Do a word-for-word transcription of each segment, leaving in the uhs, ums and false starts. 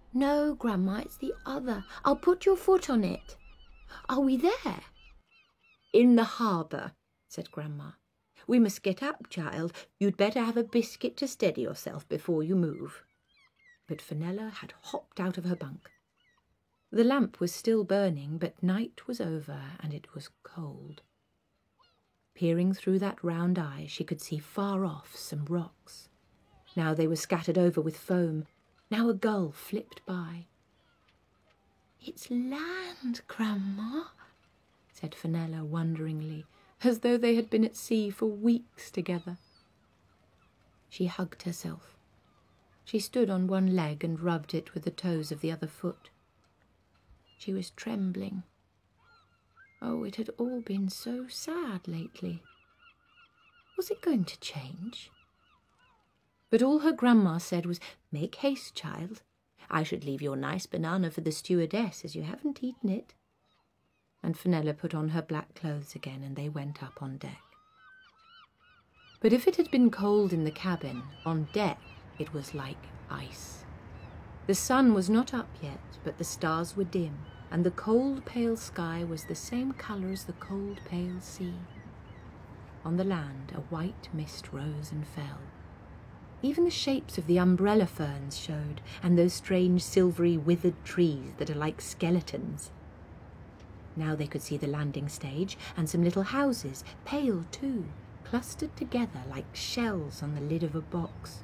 No, Grandma, it's the other. I'll put your foot on it. Are we there? In the harbour, said Grandma. We must get up, child. You'd better have a biscuit to steady yourself before you move. But Fenella had hopped out of her bunk. The lamp was still burning, but night was over and it was cold. Peering through that round eye, she could see far off some rocks. Now they were scattered over with foam. Now a gull flipped by. It's land, Grandma, said Fenella wonderingly, as though they had been at sea for weeks together. She hugged herself. She stood on one leg and rubbed it with the toes of the other foot. She was trembling. Oh, it had all been so sad lately. Was it going to change? But all her grandma said was, "Make haste, child. I should leave your nice banana for the stewardess, as you haven't eaten it." And Fenella put on her black clothes again, and they went up on deck. But if it had been cold in the cabin, on deck it was like ice. The sun was not up yet, but the stars were dim, and the cold, pale sky was the same colour as the cold, pale sea. On the land a white mist rose and fell. Even the shapes of the umbrella ferns showed, and those strange silvery withered trees that are like skeletons. Now they could see the landing stage and some little houses, pale too, clustered together like shells on the lid of a box.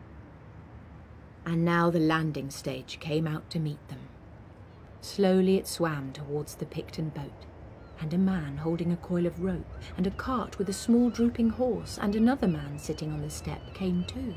And now the landing stage came out to meet them. Slowly it swam towards the Picton boat, and a man holding a coil of rope and a cart with a small drooping horse and another man sitting on the step came too.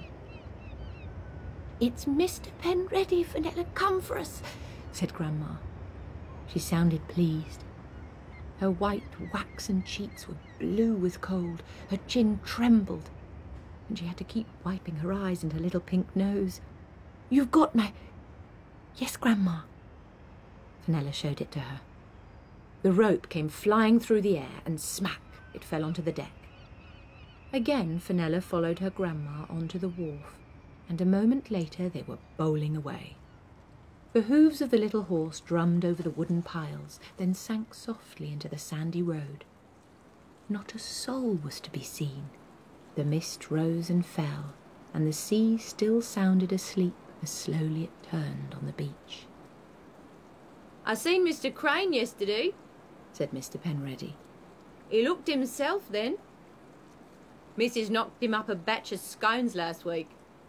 "It's Mister Penready, Fenella, come for us," said Grandma. She sounded pleased. Her white, waxen cheeks were blue with cold, her chin trembled, and she had to keep wiping her eyes and her little pink nose. "You've got my—" "Yes, Grandma." Fenella showed it to her. The rope came flying through the air, and smack, it fell onto the deck. Again Fenella followed her grandma onto the wharf, and a moment later they were bowling away. The hooves of the little horse drummed over the wooden piles, then sank softly into the sandy road. Not a soul was to be seen. The mist rose and fell, and the sea still sounded asleep as slowly it turned on the beach. "I seen Mister Crane yesterday," said Mister Penready. "He looked himself then. Missus knocked him up a batch of scones last week."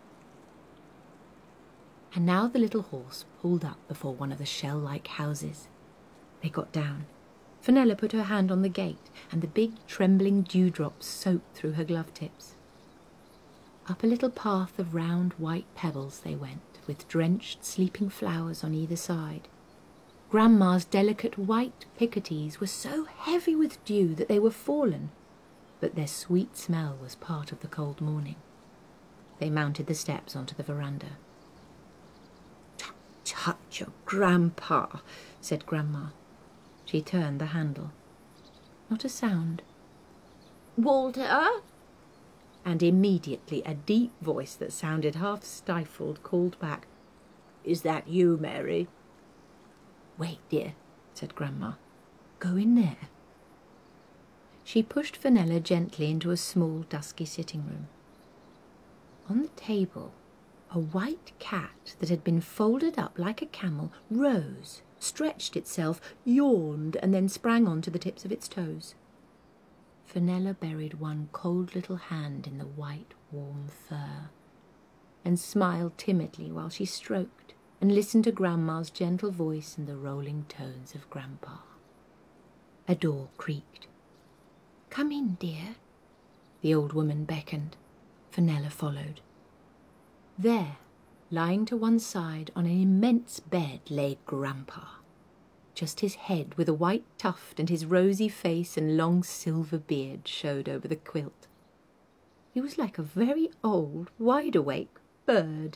And now the little horse pulled up before one of the shell-like houses. They got down. Fenella put her hand on the gate, and the big trembling dewdrops soaked through her glove tips. Up a little path of round white pebbles they went, with drenched sleeping flowers on either side. Grandma's delicate white picotees were so heavy with dew that they were fallen, but their sweet smell was part of the cold morning. They mounted the steps onto the veranda. "Tut, tut, your grandpa," said Grandma. She turned the handle. Not a sound. "Walter?" And immediately a deep voice that sounded half stifled called back, "Is that you, Mary?" "Wait, dear," said Grandma. "Go in there." She pushed Fenella gently into a small, dusky sitting room. On the table, a white cat that had been folded up like a camel rose, stretched itself, yawned, and then sprang on to the tips of its toes. Fenella buried one cold little hand in the white, warm fur, and smiled timidly while she stroked and listened to Grandma's gentle voice and the rolling tones of Grandpa. A door creaked. "Come in, dear." The old woman beckoned. Fenella followed. There, lying to one side on an immense bed, lay Grandpa. Just his head with a white tuft and his rosy face and long silver beard showed over the quilt. He was like a very old, wide-awake bird.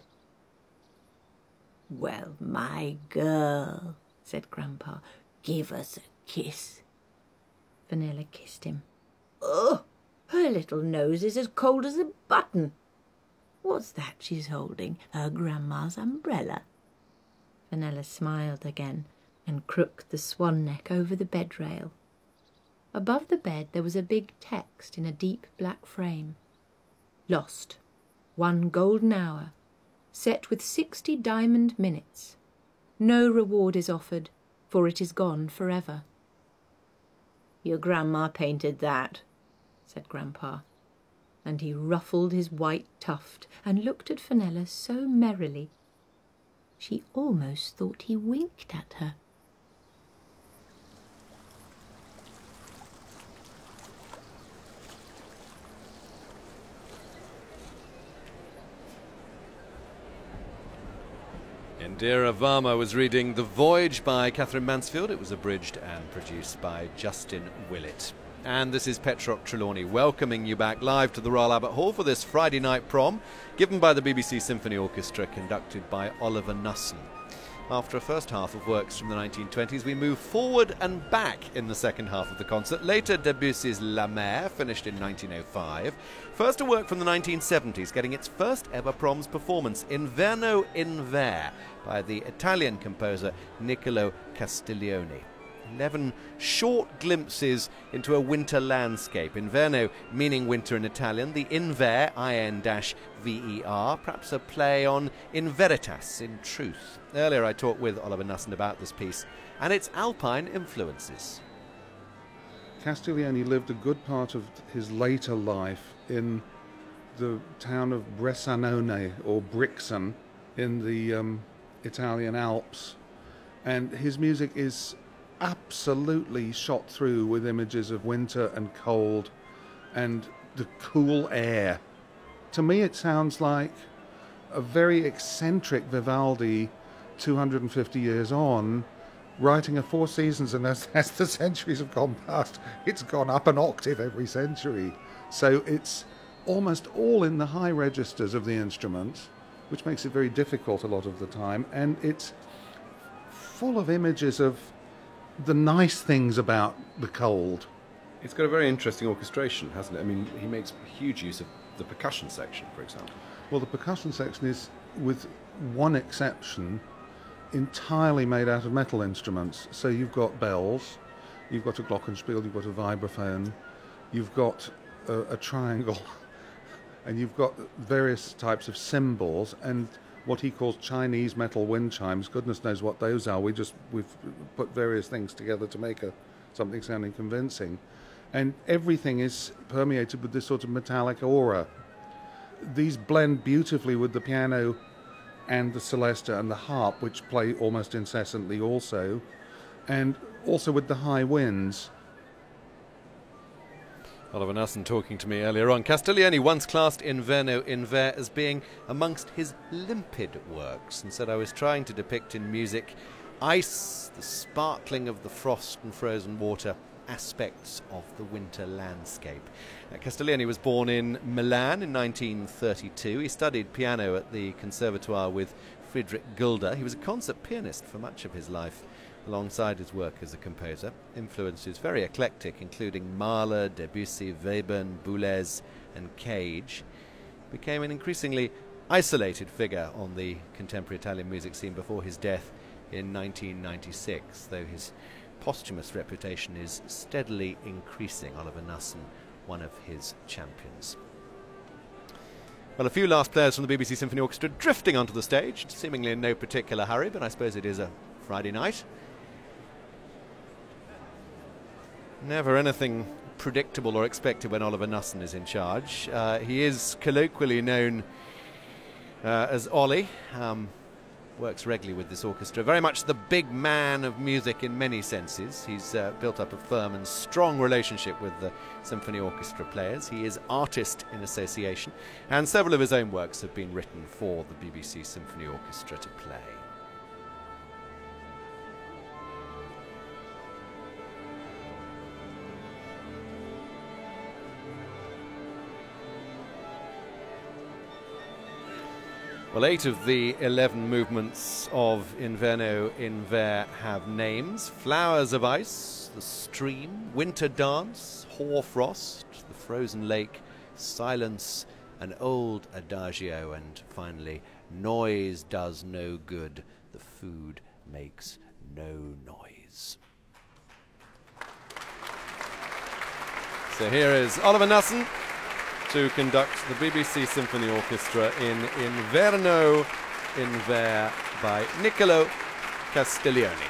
"Well, my girl," said Grandpa, "give us a kiss." Fenella kissed him. "Oh, her little nose is as cold as a button. What's that she's holding? Her grandma's umbrella." Fenella smiled again and crooked the swan neck over the bed rail. Above the bed there was a big text in a deep black frame. Lost. One golden hour. Set with sixty diamond minutes. No reward is offered, for it is gone forever. Your grandma painted that, said Grandpa, and he ruffled his white tuft and looked at Fenella so merrily she almost thought he winked at her. Indira Varma was reading The Voyage by Catherine Mansfield. It was abridged and produced by Justin Willett. And this is Petrock Trelawney welcoming you back live to the Royal Albert Hall for this Friday night prom, given by the B B C Symphony Orchestra, conducted by Oliver Nusson. After a first half of works from the nineteen twenties, we move forward and back in the second half of the concert. Later, Debussy's La Mer, finished in nineteen oh five. First, a work from the nineteen seventies, getting its first ever proms performance, Inverno in Ver, by the Italian composer Niccolo Castiglione. Eleven short glimpses into a winter landscape. Inverno meaning winter in Italian. The Inver, I N V E R, perhaps a play on in veritas, in truth. Earlier I talked with Oliver Nusson about this piece and its Alpine influences. Castiglione lived a good part of his later life in the town of Bressanone, or Brixen, in the um, Italian Alps. And his music is absolutely shot through with images of winter and cold and the cool air. To me it sounds like a very eccentric Vivaldi two hundred fifty years on, writing a Four Seasons, and as, as the centuries have gone past, it's gone up an octave every century. So it's almost all in the high registers of the instruments, which makes it very difficult a lot of the time, and it's full of images of the nice things about the cold. It's got a very interesting orchestration, hasn't it? I mean, he makes huge use of the percussion section, for example. Well, the percussion section is, with one exception, entirely made out of metal instruments. So you've got bells, you've got a glockenspiel, you've got a vibraphone, you've got a, a triangle, and you've got various types of cymbals, and what he calls Chinese metal wind chimes. Goodness knows what those are. We just we've put various things together to make a something sounding convincing, and everything is permeated with this sort of metallic aura. These blend beautifully with the piano and the celesta and the harp, which play almost incessantly also, and also with the high winds. Oliver Nusson talking to me earlier on. Castiglione once classed Inverno in Ver as being amongst his limpid works, and said I was trying to depict in music ice, the sparkling of the frost and frozen water, aspects of the winter landscape. Uh, Castiglione was born in Milan in nineteen thirty-two. He studied piano at the Conservatoire with Friedrich Gulder. He was a concert pianist for much of his life, alongside his work as a composer. Influences very eclectic, including Mahler, Debussy, Webern, Boulez and Cage. Became an increasingly isolated figure on the contemporary Italian music scene before his death in nineteen ninety-six, though his posthumous reputation is steadily increasing. Oliver Nusson, one of his champions. Well, a few last players from the B B C Symphony Orchestra drifting onto the stage, seemingly in no particular hurry, but I suppose it is a Friday night. Never anything predictable or expected when Oliver Nusson is in charge. Uh, he is colloquially known uh, as Ollie. Um, works regularly with this orchestra. Very much the big man of music in many senses. He's uh, built up a firm and strong relationship with the symphony orchestra players. He is artist in association, and several of his own works have been written for the B B C Symphony Orchestra to play. Well, eight of the eleven movements of Inverno in Ver have names. Flowers of Ice, the Stream, Winter Dance, Hoarfrost, the Frozen Lake, Silence, an Old Adagio, and finally, Noise Does No Good, the food makes no noise. So here is Oliver Knussen to conduct the B B C Symphony Orchestra in Inverno in Ver by Niccolo Castiglioni.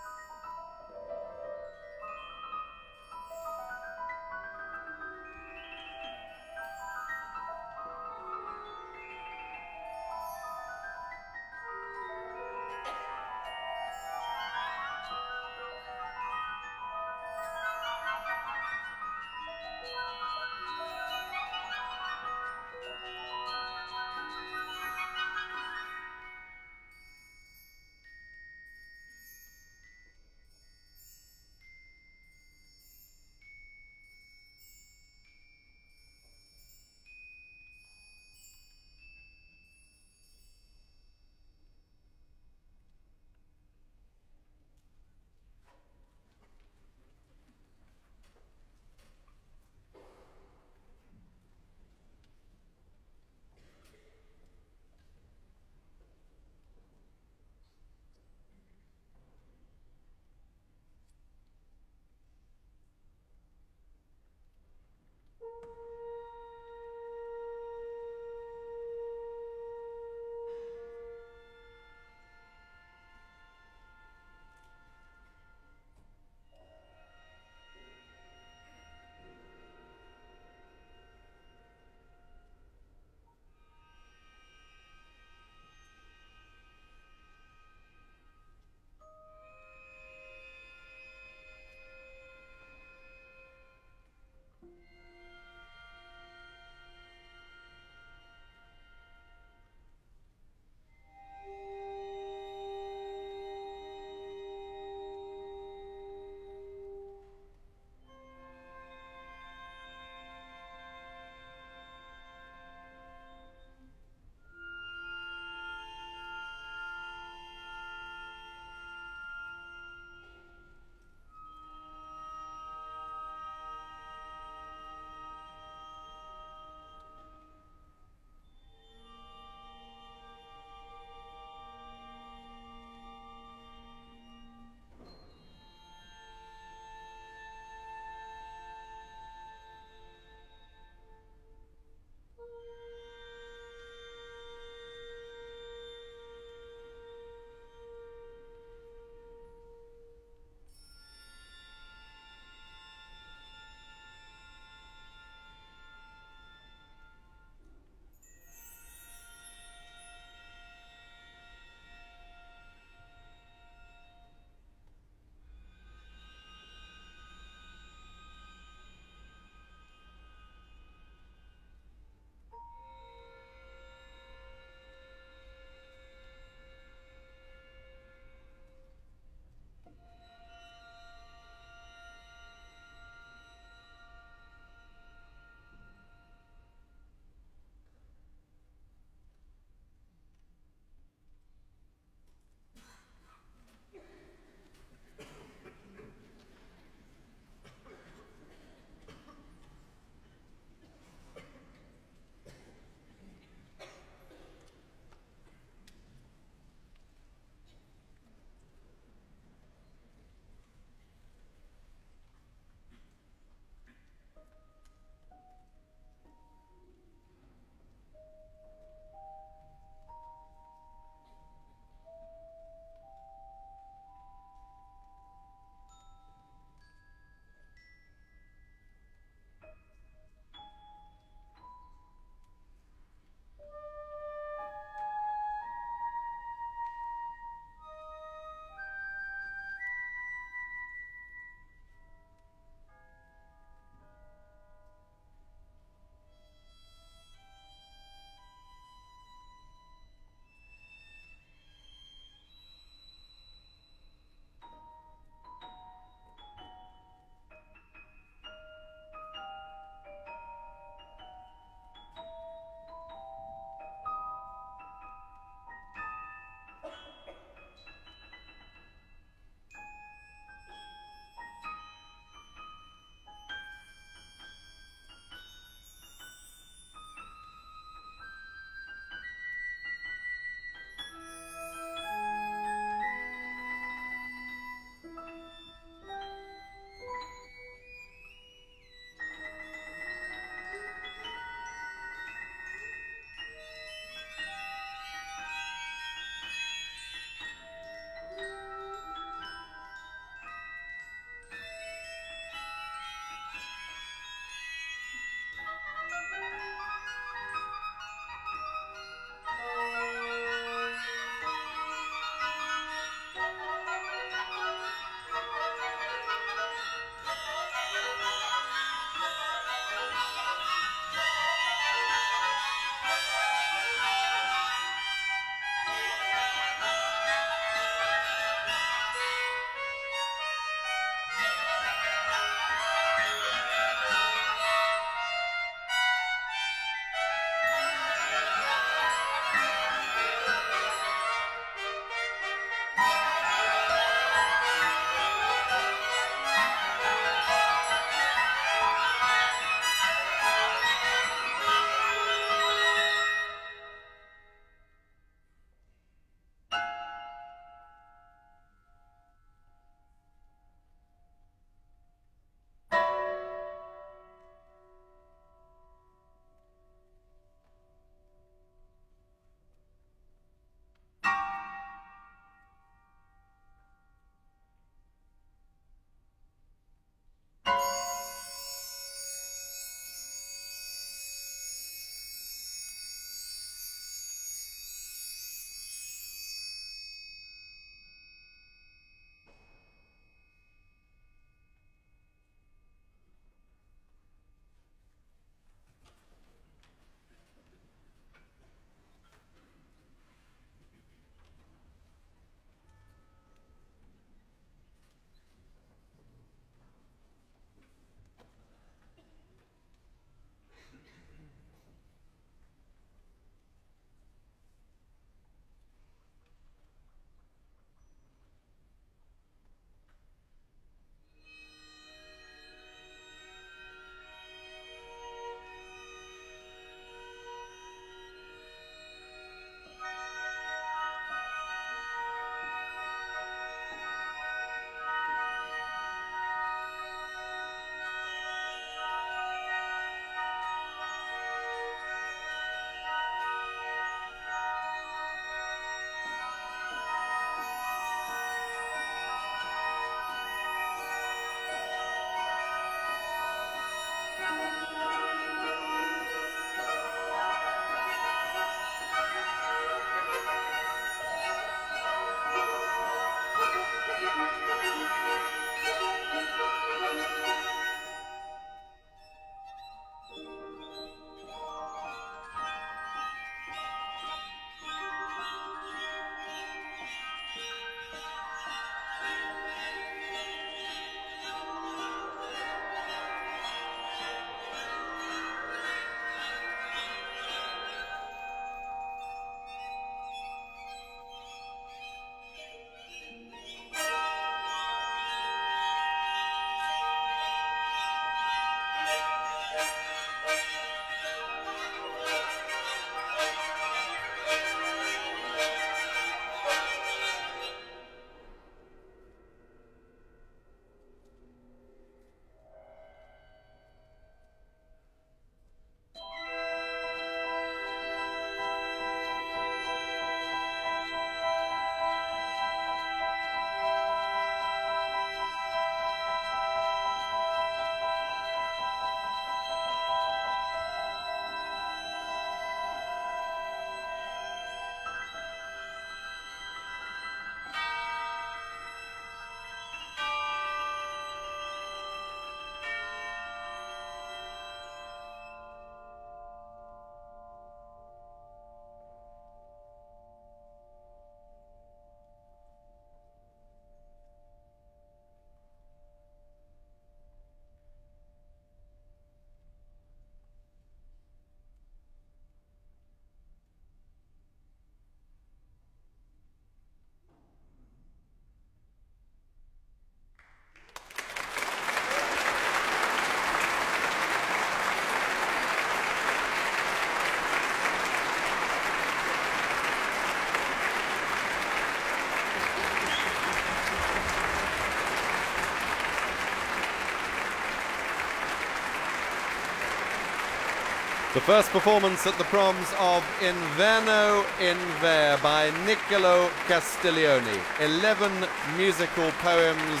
The first performance at the proms of Inverno in Ver by Niccolo Castiglione. Eleven musical poems,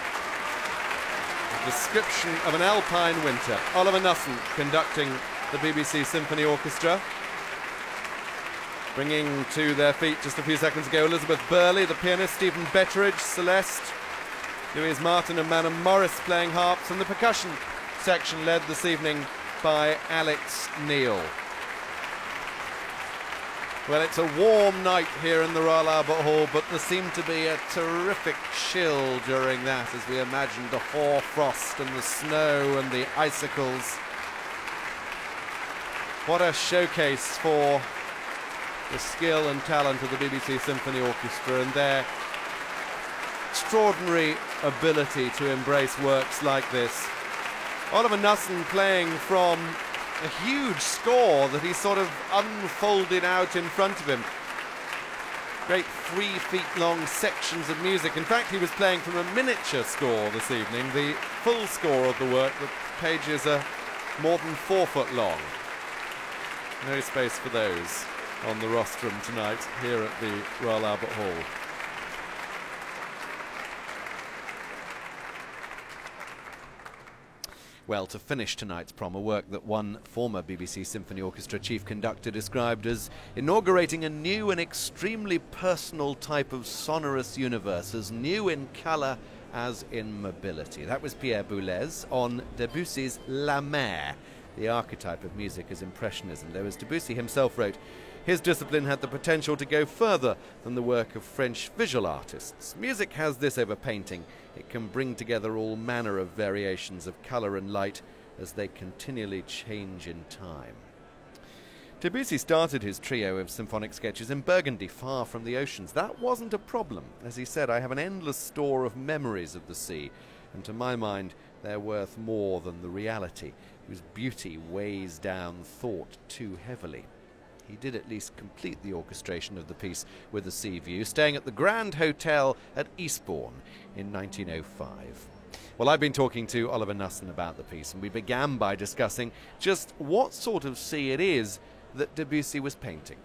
a description of an alpine winter. Oliver Knussen conducting the B B C Symphony Orchestra. Bringing to their feet just a few seconds ago Elizabeth Burley, the pianist, Stephen Betteridge, Celeste, Louise Martin and Manon Morris playing harps, and the percussion section led this evening by Alex Neil. Well, it's a warm night here in the Royal Albert Hall, but there seemed to be a terrific chill during that as we imagined the hoarfrost and the snow and the icicles. What a showcase for the skill and talent of the B B C Symphony Orchestra and their extraordinary ability to embrace works like this. Oliver Knussen playing from a huge score that he sort of unfolded out in front of him. Great three feet long sections of music. In fact, he was playing from a miniature score this evening, the full score of the work. The pages are more than four foot long. No space for those on the rostrum tonight here at the Royal Albert Hall. Well, to finish tonight's prom, a work that one former B B C Symphony Orchestra chief conductor described as inaugurating a new and extremely personal type of sonorous universe, as new in colour as in mobility. That was Pierre Boulez on Debussy's La Mer, the archetype of music as Impressionism, though, as Debussy himself wrote, his discipline had the potential to go further than the work of French visual artists. Music has this over painting. It can bring together all manner of variations of colour and light as they continually change in time. Debussy started his trio of symphonic sketches in Burgundy, far from the oceans. That wasn't a problem. As he said, I have an endless store of memories of the sea, and to my mind, they're worth more than the reality, whose beauty weighs down thought too heavily. He did at least complete the orchestration of the piece with a sea view, staying at the Grand Hotel at Eastbourne in nineteen oh five. Well, I've been talking to Oliver Knussen about the piece, and we began by discussing just what sort of sea it is that Debussy was painting.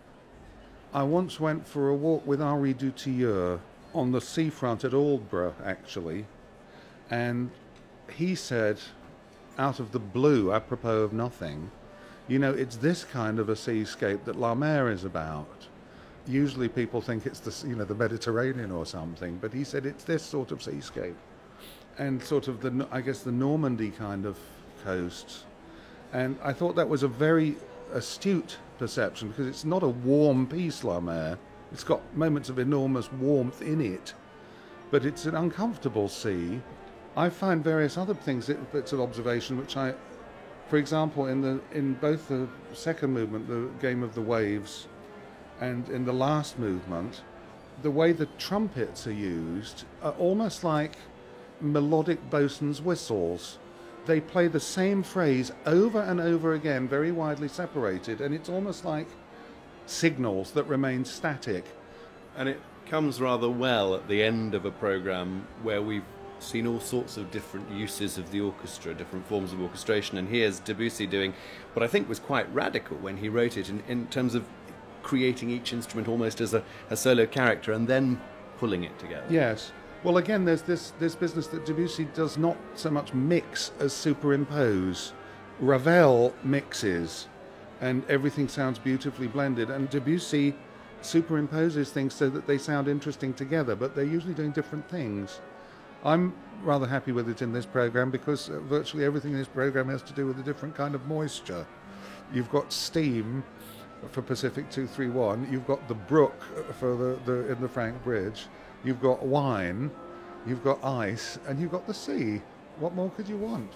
I once went for a walk with Henri Dutilleux on the seafront at Aldborough, actually, and he said, out of the blue, apropos of nothing, you know, it's this kind of a seascape that La Mer is about. Usually people think it's the, you know, the Mediterranean or something, but he said it's this sort of seascape. And sort of the, I guess, the Normandy kind of coast. And I thought that was a very astute perception, because it's not a warm piece, La Mer. It's got moments of enormous warmth in it, but it's an uncomfortable sea. I find various other things, bits of observation, which I, for example, in the in both the second movement, the Game of the Waves, and in the last movement, the way the trumpets are used are almost like melodic bosun's whistles. They play the same phrase over and over again, very widely separated, and it's almost like signals that remain static. And it comes rather well at the end of a programme where we've seen all sorts of different uses of the orchestra, different forms of orchestration, and here's Debussy doing what I think was quite radical when he wrote it in, in terms of creating each instrument almost as a, a solo character and then pulling it together. Yes. Well, again, there's this, this business that Debussy does not so much mix as superimpose. Ravel mixes, and everything sounds beautifully blended, and Debussy superimposes things so that they sound interesting together, but they're usually doing different things. I'm rather happy with it in this program because uh, virtually everything in this program has to do with a different kind of moisture. You've got steam for Pacific two three one, you've got the brook for the, the in the Frank Bridge, you've got wine, you've got ice, and you've got the sea. What more could you want?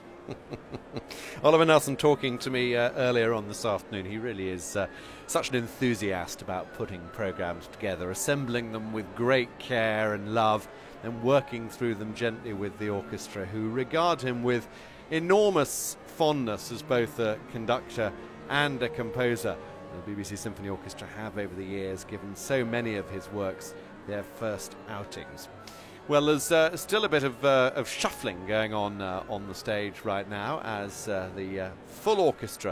Oliver Knussen talking to me uh, earlier on this afternoon. He really is uh, such an enthusiast about putting programmes together, assembling them with great care and love, and working through them gently with the orchestra, who regard him with enormous fondness as both a conductor and a composer. The B B C Symphony Orchestra have over the years given so many of his works their first outings. Well, there's uh, still a bit of, uh, of shuffling going on uh, on the stage right now as uh, the uh, full orchestra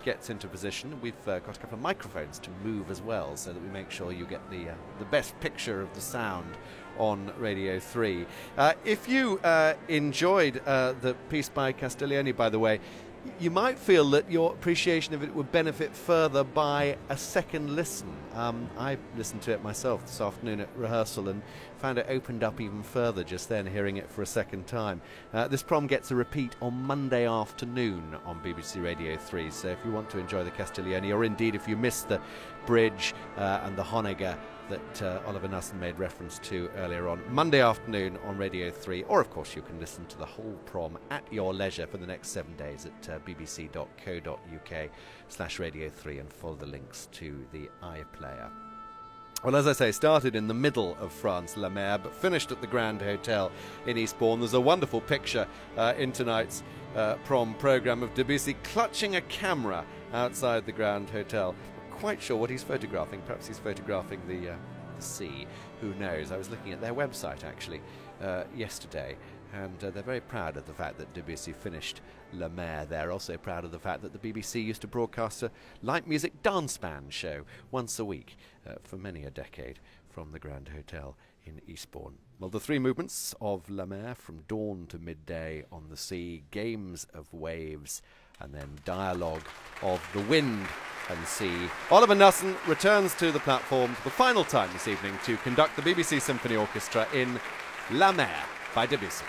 gets into position. We've uh, got a couple of microphones to move as well, so that we make sure you get the uh, the best picture of the sound on Radio three. Uh, if you uh, enjoyed uh, the piece by Castiglione, by the way, you might feel that your appreciation of it would benefit further by a second listen. Um, I listened to it myself this afternoon at rehearsal and found it opened up even further just then, hearing it for a second time. Uh, this prom gets a repeat on Monday afternoon on B B C Radio three, so if you want to enjoy the Castiglione, or indeed if you missed the bridge uh, and the Honegger that uh, Oliver Knussen made reference to earlier on, Monday afternoon on Radio three, or of course you can listen to the whole prom at your leisure for the next seven days at uh, bbc.co.uk slash Radio three and follow the links to the iPlayer. Well, as I say, started in the middle of France, La Mer, but finished at the Grand Hotel in Eastbourne. There's a wonderful picture uh, in tonight's uh, prom programme of Debussy clutching a camera outside the Grand Hotel. Quite sure what he's photographing. Perhaps he's photographing the, uh, the sea. Who knows? I was looking at their website actually uh, yesterday, and uh, they're very proud of the fact that Debussy finished La Mer. They're also proud of the fact that the B B C used to broadcast a light music dance band show once a week uh, for many a decade from the Grand Hotel in Eastbourne. Well, the three movements of La Mer, from dawn to midday on the sea, games of waves, and then dialogue of the wind and sea. Oliver Knussen returns to the platform for the final time this evening to conduct the B B C Symphony Orchestra in La Mer by Debussy.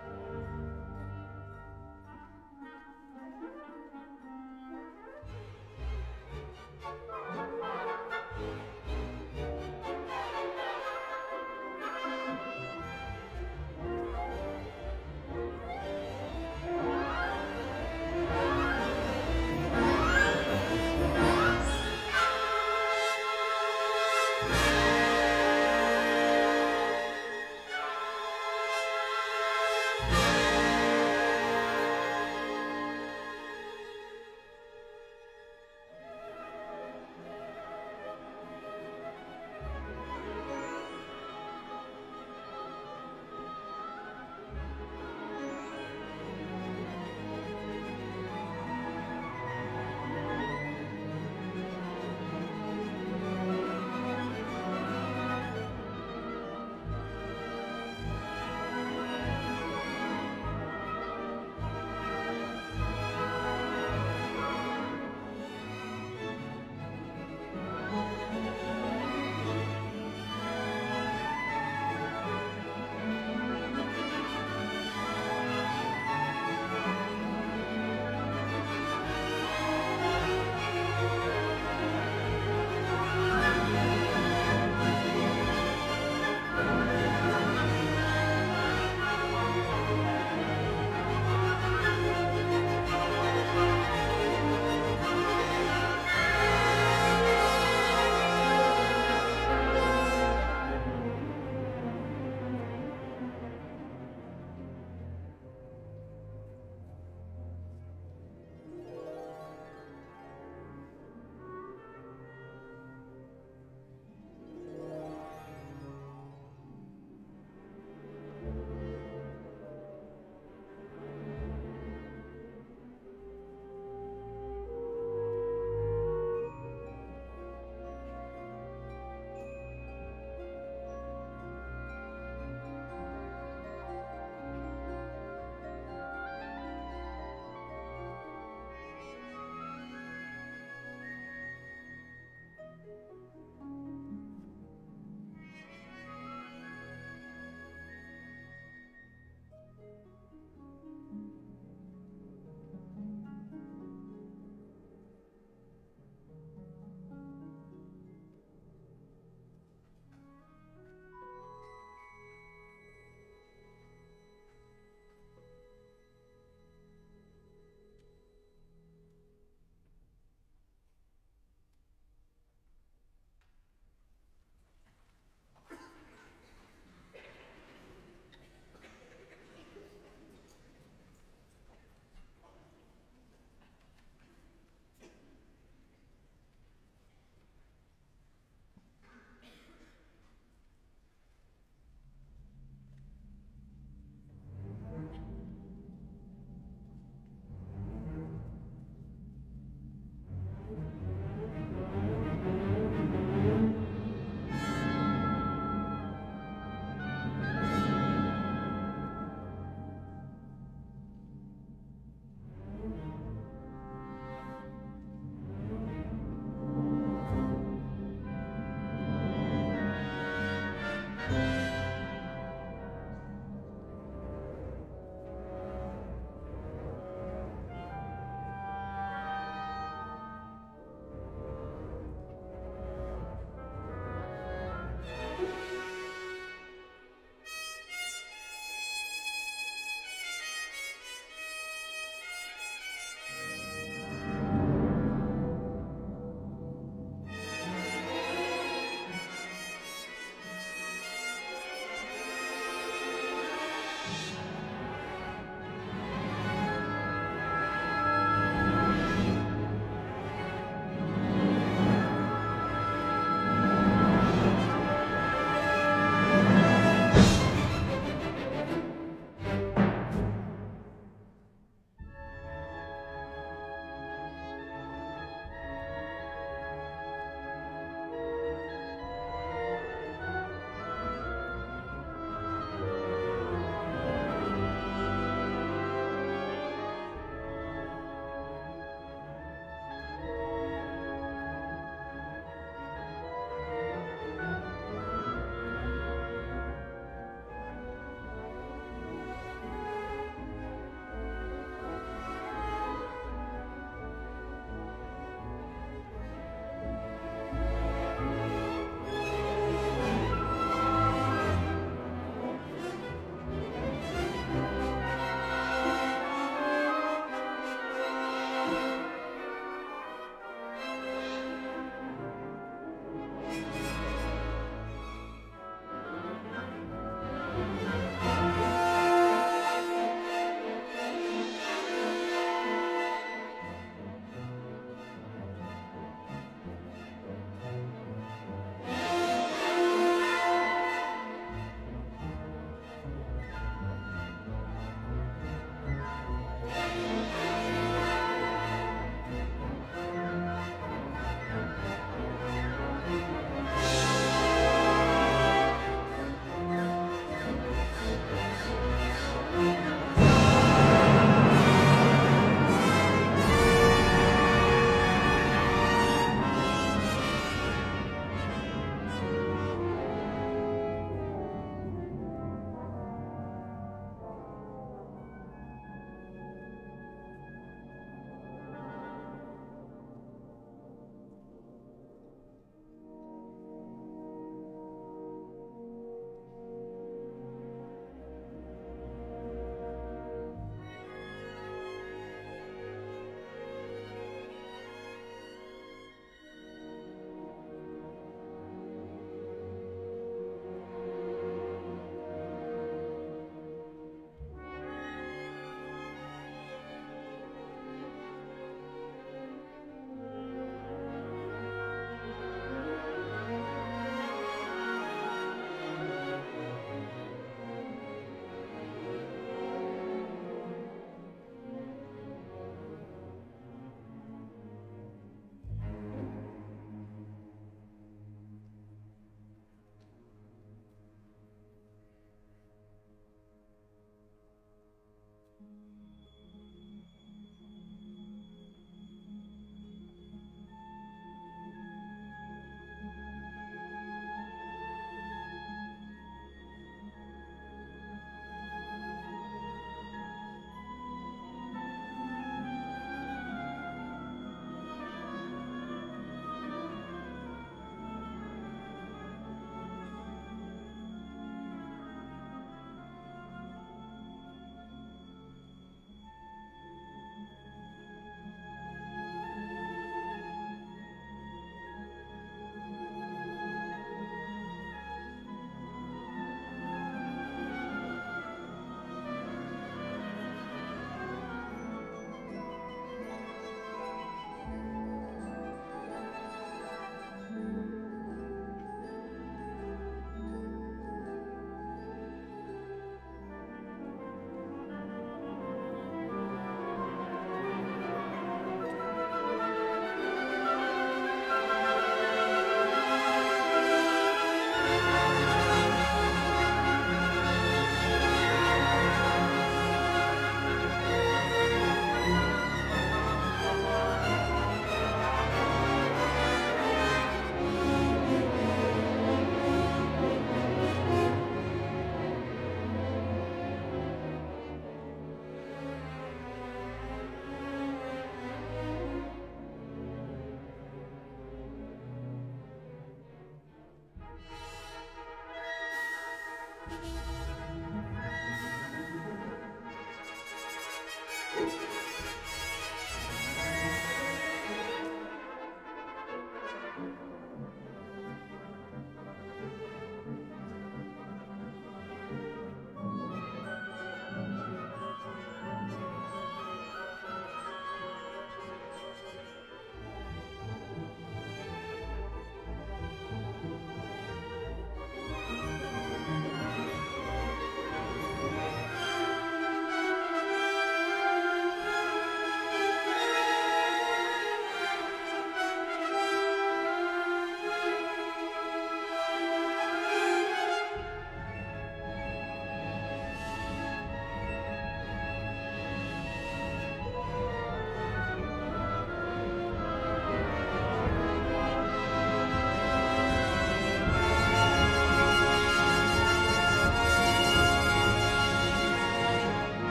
Thank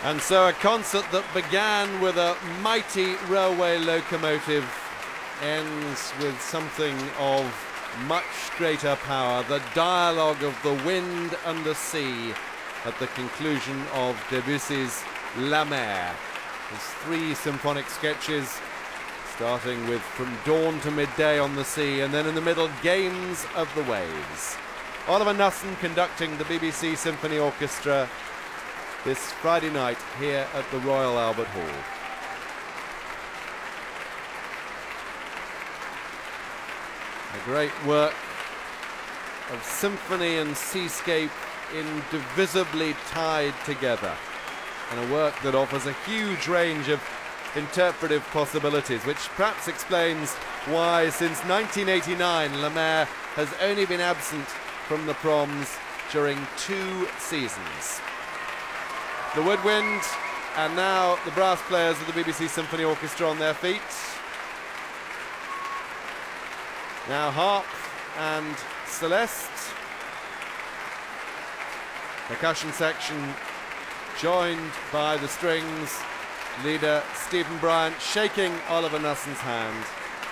And so a concert that began with a mighty railway locomotive ends with something of much greater power, the dialogue of the wind and the sea at the conclusion of Debussy's La Mer. There's three symphonic sketches, starting with From Dawn to Midday on the Sea, and then in the middle, Games of the Waves. Oliver Knussen conducting the B B C Symphony Orchestra this Friday night here at the Royal Albert Hall. A great work of symphony and seascape indivisibly tied together, and a work that offers a huge range of interpretive possibilities, which perhaps explains why since nineteen eighty-nine La Mer has only been absent from the proms during two seasons. The woodwind, and now the brass players of the B B C Symphony Orchestra on their feet. Now harp and celeste. Percussion section joined by the strings. Leader Stephen Bryant shaking Oliver Knussen's hand.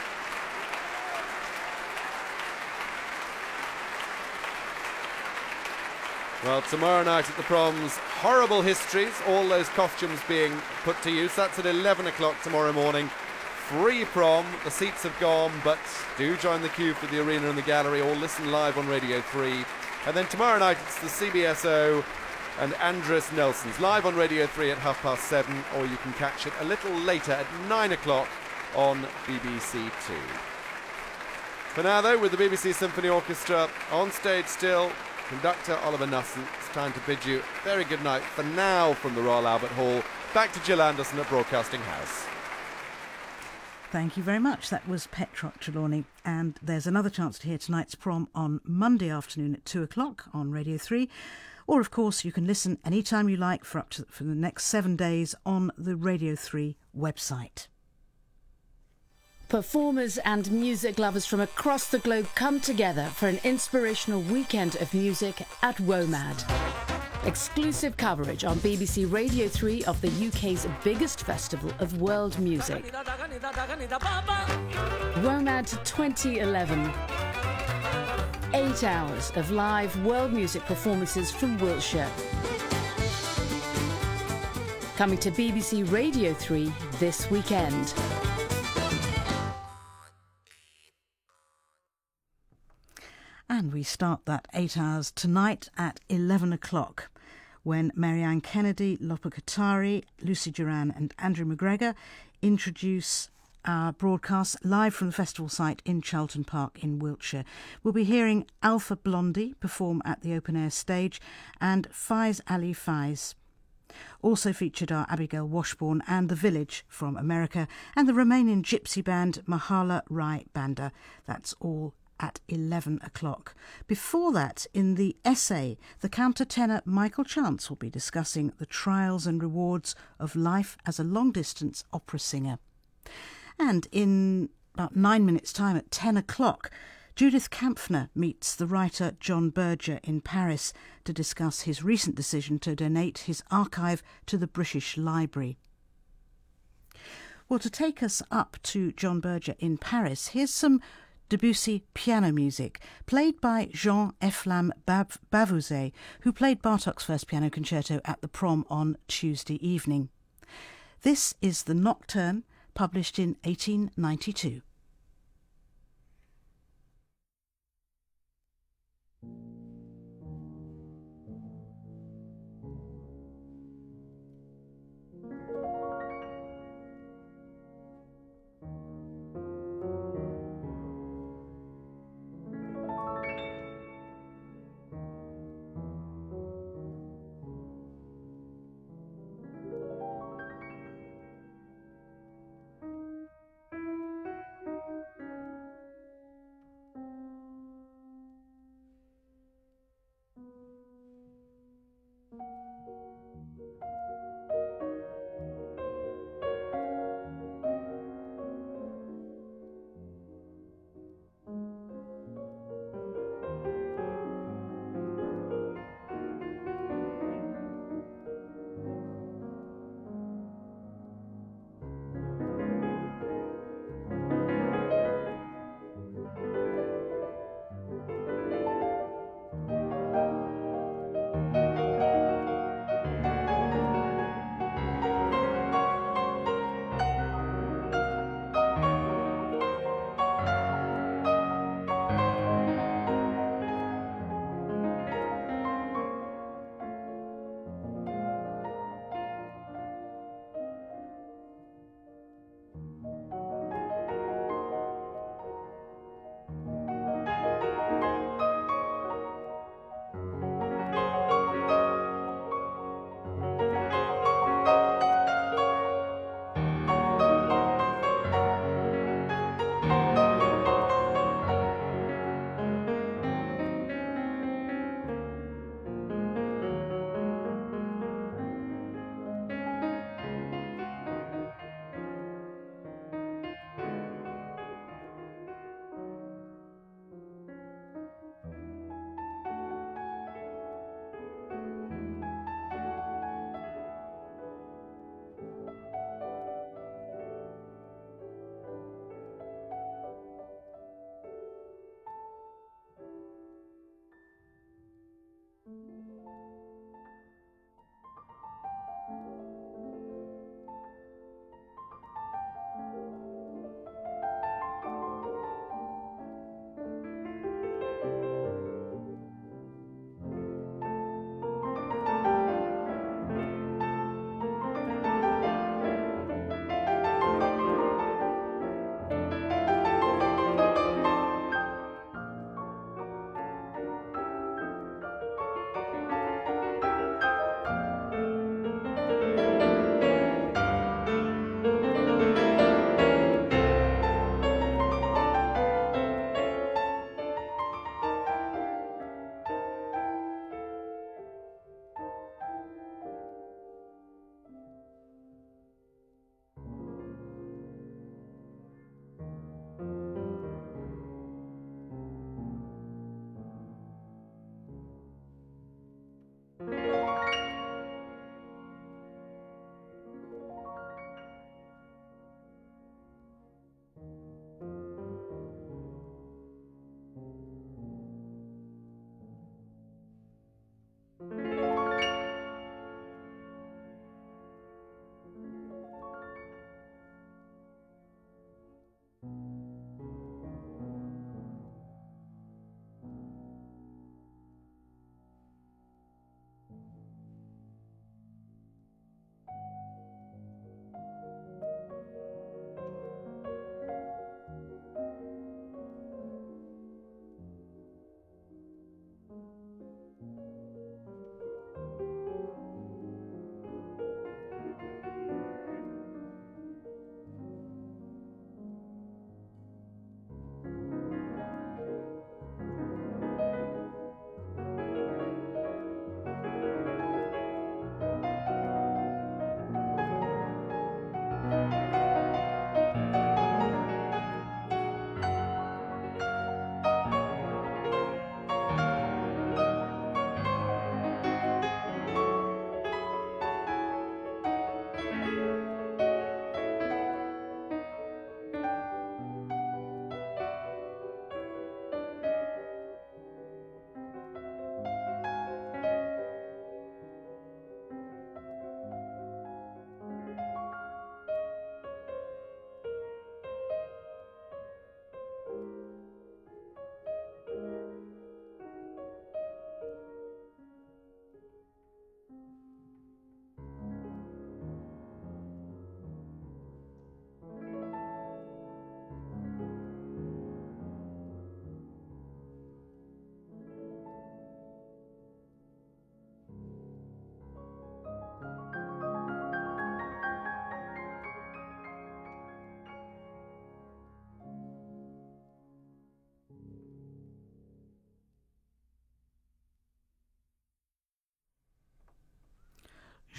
Well, tomorrow night at the proms, Horrible Histories, all those costumes being put to use. That's at eleven o'clock tomorrow morning. Free prom, the seats have gone, but do join the queue for the arena and the gallery, or listen live on Radio three. And then tomorrow night it's the C B S O and Andres Nelson's live on Radio three at half past seven, or you can catch it a little later at nine o'clock on B B C two. For now though, with the B B C Symphony Orchestra on stage still, conductor Oliver Knussen, it's time to bid you a very good night for now from the Royal Albert Hall. Back to Jill Anderson at Broadcasting House. Thank you very much. That was Petrock Trelawney. And there's another chance to hear tonight's prom on Monday afternoon at two o'clock on Radio three. Or, of course, you can listen anytime you like for up to for the next seven days on the Radio three website. Performers and music lovers from across the globe come together for an inspirational weekend of music at WOMAD. Exclusive coverage on B B C Radio three of the U K's biggest festival of world music. WOMAD twenty eleven. Eight hours of live world music performances from Wiltshire. Coming to B B C Radio three this weekend. And we start that eight hours tonight at eleven o'clock, when Marianne Kennedy, Lopa Katari, Lucy Duran and Andrew McGregor introduce our broadcast live from the festival site in Charlton Park in Wiltshire. We'll be hearing Alpha Blondy perform at the open air stage and Faiz Ali Faiz. Also featured are Abigail Washbourne and The Village from America, and the Romanian gypsy band Mahala Rai Banda. That's all at eleven o'clock. Before that, in the essay, the countertenor Michael Chance will be discussing the trials and rewards of life as a long-distance opera singer. And in about nine minutes' time at ten o'clock, Judith Kampfner meets the writer John Berger in Paris to discuss his recent decision to donate his archive to the British Library. Well, to take us up to John Berger in Paris, here's some Debussy piano music, played by Jean Eflam Bavouzet, who played Bartók's first piano concerto at the prom on Tuesday evening. This is the Nocturne, published in eighteen ninety-two.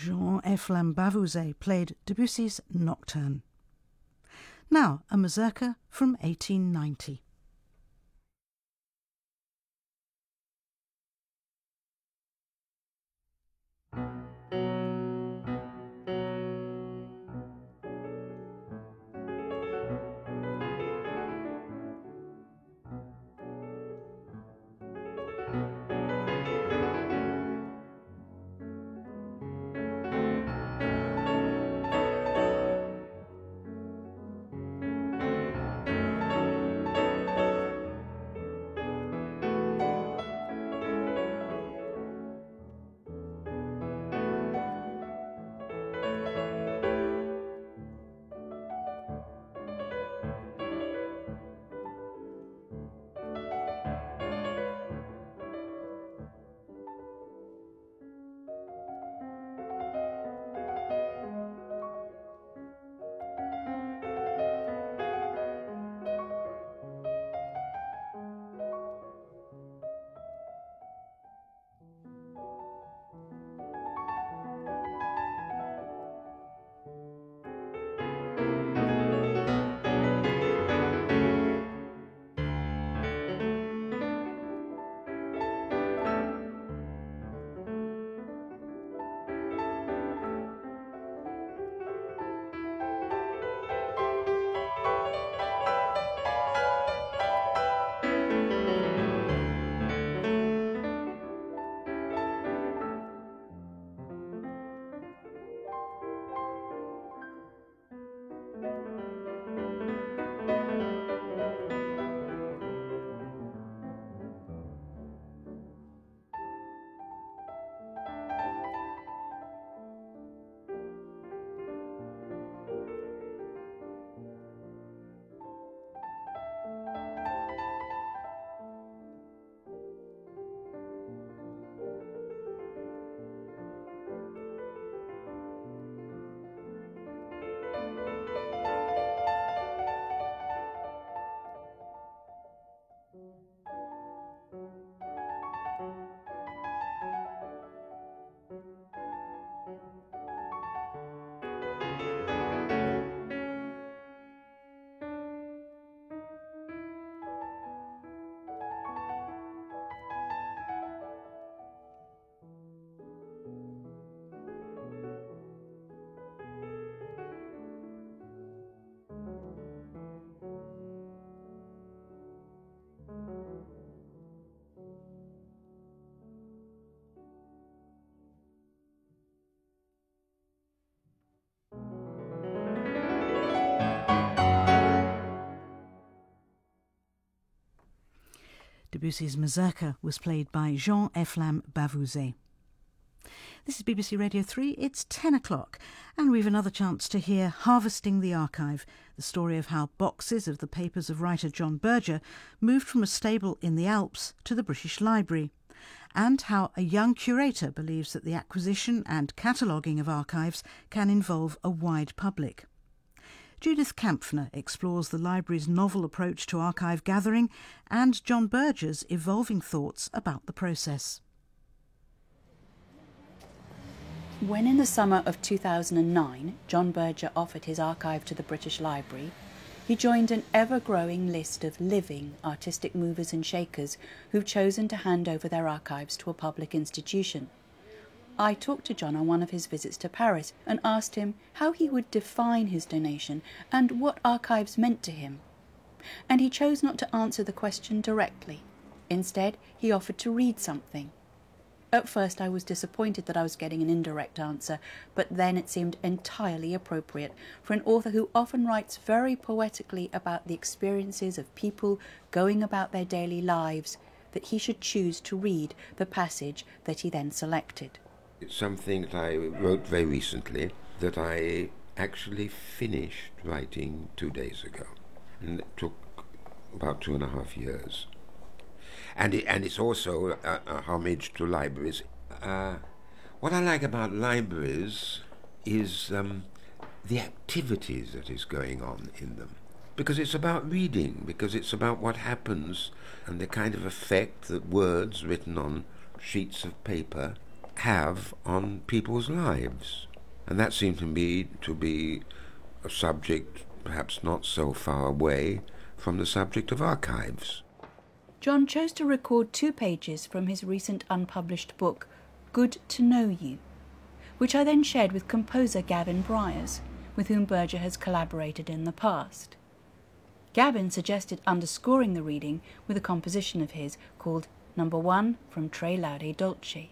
Jean-Efflam Bavouzet played Debussy's Nocturne. Now, a mazurka from eighteen ninety. Debussy's Mazurka was played by Jean-Efflam Bavouzet. This is B B C Radio three, it's ten o'clock, and we've another chance to hear Harvesting the Archive, the story of how boxes of the papers of writer John Berger moved from a stable in the Alps to the British Library, and how a young curator believes that the acquisition and cataloguing of archives can involve a wide public. Judith Kampfner explores the library's novel approach to archive gathering and John Berger's evolving thoughts about the process. When in the summer of two thousand nine John Berger offered his archive to the British Library, he joined an ever-growing list of living artistic movers and shakers who've chosen to hand over their archives to a public institution. I talked to John on one of his visits to Paris and asked him how he would define his donation and what archives meant to him. And he chose not to answer the question directly. Instead, he offered to read something. At first I was disappointed that I was getting an indirect answer, but then it seemed entirely appropriate for an author who often writes very poetically about the experiences of people going about their daily lives, that he should choose to read the passage that he then selected. It's something that I wrote very recently that I actually finished writing two days ago. And it took about two and a half years. And it, and it's also a, a homage to libraries. Uh, what I like about libraries is um, the activities that is going on in them. Because it's about reading, because it's about what happens and the kind of effect that words written on sheets of paper have on people's lives. And that seemed to me to be a subject perhaps not so far away from the subject of archives. John chose to record two pages from his recent unpublished book, Good to Know You, which I then shared with composer Gavin Bryars, with whom Berger has collaborated in the past. Gavin suggested underscoring the reading with a composition of his called Number One from Tre Laude Dolce.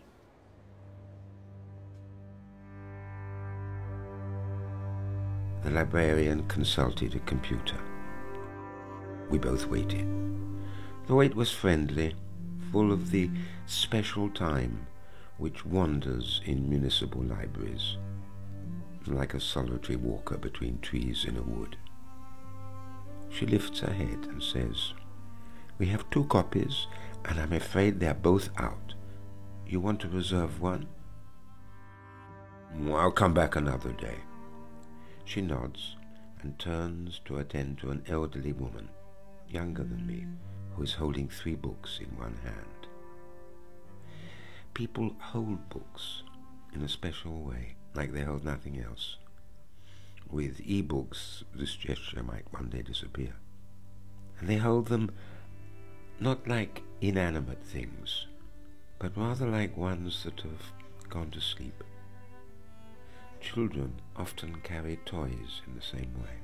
The librarian consulted a computer. We both waited. The wait was friendly, full of the special time which wanders in municipal libraries, like a solitary walker between trees in a wood. She lifts her head and says, "We have two copies, and I'm afraid they're both out. You want to reserve one?" "I'll come back another day." She nods and turns to attend to an elderly woman, younger than me, who is holding three books in one hand. People hold books in a special way, like they hold nothing else. With e-books, this gesture might one day disappear. And they hold them not like inanimate things, but rather like ones that have gone to sleep. Children often carry toys in the same way.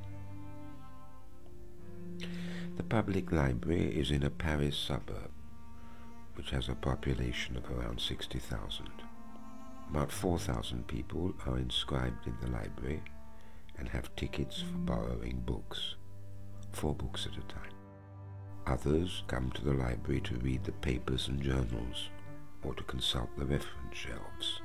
The public library is in a Paris suburb, which has a population of around sixty thousand. About four thousand people are inscribed in the library and have tickets for borrowing books, four books at a time. Others come to the library to read the papers and journals, or to consult the reference shelves.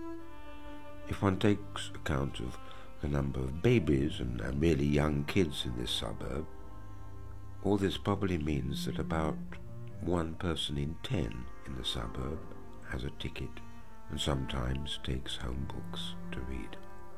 If one takes account of the number of babies and, and really young kids in this suburb, all this probably means that about one person in ten in the suburb has a ticket and sometimes takes home books to read.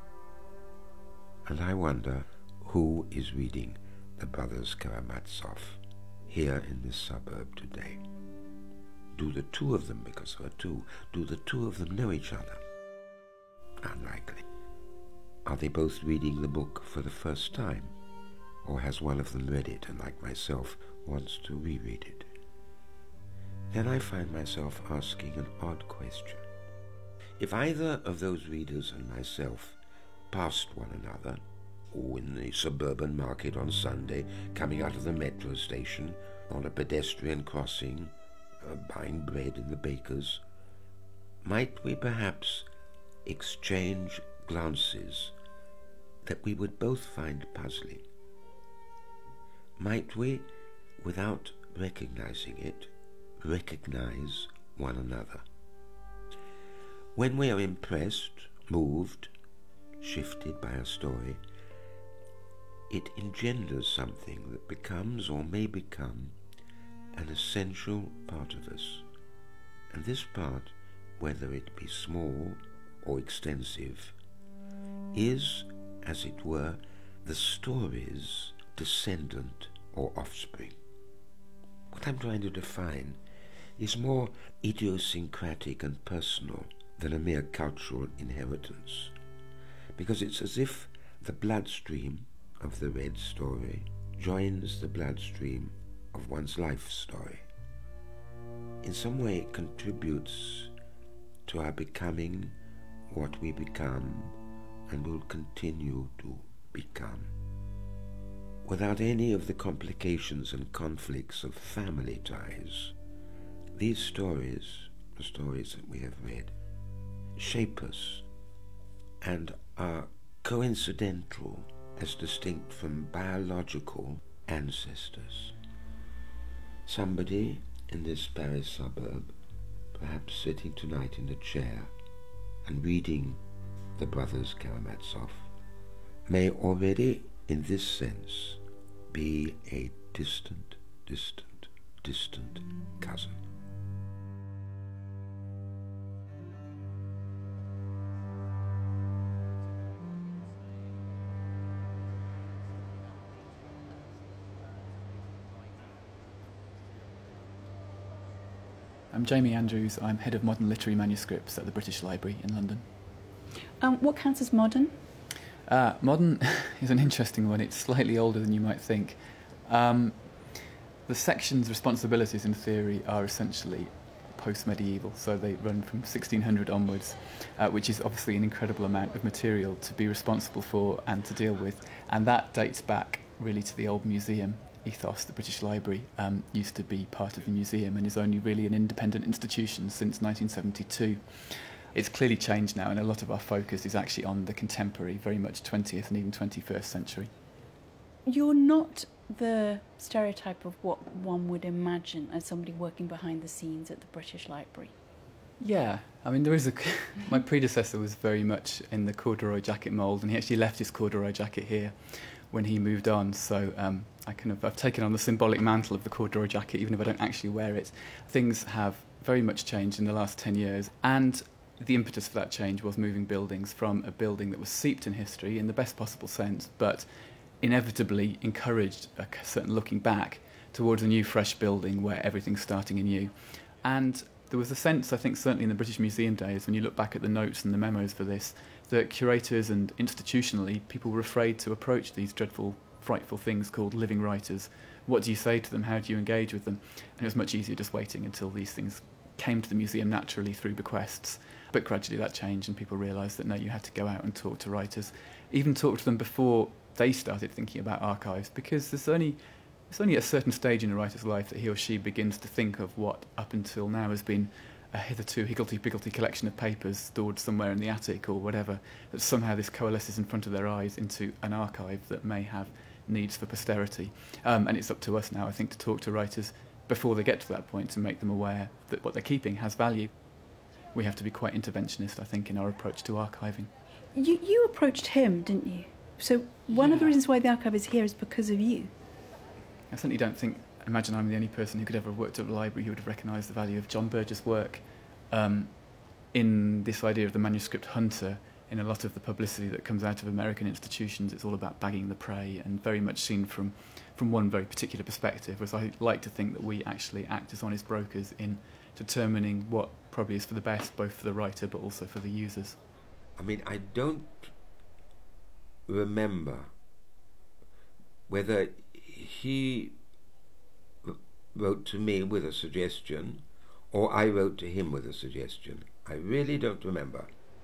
And I wonder who is reading the Brothers Karamazov here in this suburb today. Do the two of them, because there are two, do the two of them know each other? Unlikely. Are they both reading the book for the first time? Or has one of them read it and, like myself, wants to reread it? Then I find myself asking an odd question. If either of those readers and myself passed one another, or in the suburban market on Sunday, coming out of the metro station, on a pedestrian crossing, uh, buying bread in the baker's, might we perhaps exchange glances that we would both find puzzling? Might we, without recognizing it, recognize one another? When we are impressed, moved, shifted by a story, it engenders something that becomes or may become an essential part of us. And this part, whether it be small or extensive, is, as it were, the story's descendant or offspring. What I'm trying to define is more idiosyncratic and personal than a mere cultural inheritance, because it's as if the bloodstream of the red story joins the bloodstream of one's life story. In some way it contributes to our becoming what we become and will continue to become. Without any of the complications and conflicts of family ties, these stories, the stories that we have read, shape us and are coincidental as distinct from biological ancestors. Somebody in this Paris suburb, perhaps sitting tonight in a chair and reading the Brothers Karamazov, may already, in this sense, be a distant, distant, distant cousin. I'm Jamie Andrews. I'm Head of Modern Literary Manuscripts at the British Library in London. Um, what counts as modern? Uh, modern is an interesting one. It's slightly older than you might think. Um, the section's responsibilities, in theory, are essentially post-medieval, so they run from sixteen hundred onwards, uh, which is obviously an incredible amount of material to be responsible for and to deal with, and that dates back really to the old museum ethos. The British Library um, used to be part of the museum and is only really an independent institution since nineteen seventy-two. It's clearly changed now, and a lot of our focus is actually on the contemporary, very much twentieth and even twenty-first century. You're not the stereotype of what one would imagine as somebody working behind the scenes at the British Library. Yeah, I mean, there is a... my predecessor was very much in the corduroy jacket mould, and he actually left his corduroy jacket here when he moved on, so um, I kind of, I've taken on the symbolic mantle of the corduroy jacket, even if I don't actually wear it. Things have very much changed in the last ten years, and the impetus for that change was moving buildings from a building that was steeped in history in the best possible sense, but inevitably encouraged a certain looking back towards a new, fresh building where everything's starting anew. And there was a sense, I think, certainly in the British Museum days, when you look back at the notes and the memos for this, that curators and institutionally, people were afraid to approach these dreadful, frightful things called living writers. What do you say to them? How do you engage with them? And it was much easier just waiting until these things came to the museum naturally through bequests. But gradually that changed, and people realised that no, you had to go out and talk to writers, even talk to them before they started thinking about archives, because there's only there's only a certain stage in a writer's life that he or she begins to think of what up until now has been a hitherto higgledy-piggledy collection of papers stored somewhere in the attic or whatever, that somehow this coalesces in front of their eyes into an archive that may have needs for posterity. Um, and it's up to us now, I think, to talk to writers before they get to that point, to make them aware that what they're keeping has value. We have to be quite interventionist, I think, in our approach to archiving. You, you approached him, didn't you? So one yeah. of the reasons why the archive is here is because of you. I certainly don't think, imagine I'm the only person who could ever have worked at a library who would have recognised the value of John Berger's work um, in this idea of the manuscript hunter. In a lot of the publicity that comes out of American institutions, it's all about bagging the prey, and very much seen from, from one very particular perspective, whereas I like to think that we actually act as honest brokers in determining what probably is for the best, both for the writer but also for the users. I mean, I don't remember whether he wrote to me with a suggestion or I wrote to him with a suggestion. I really don't remember.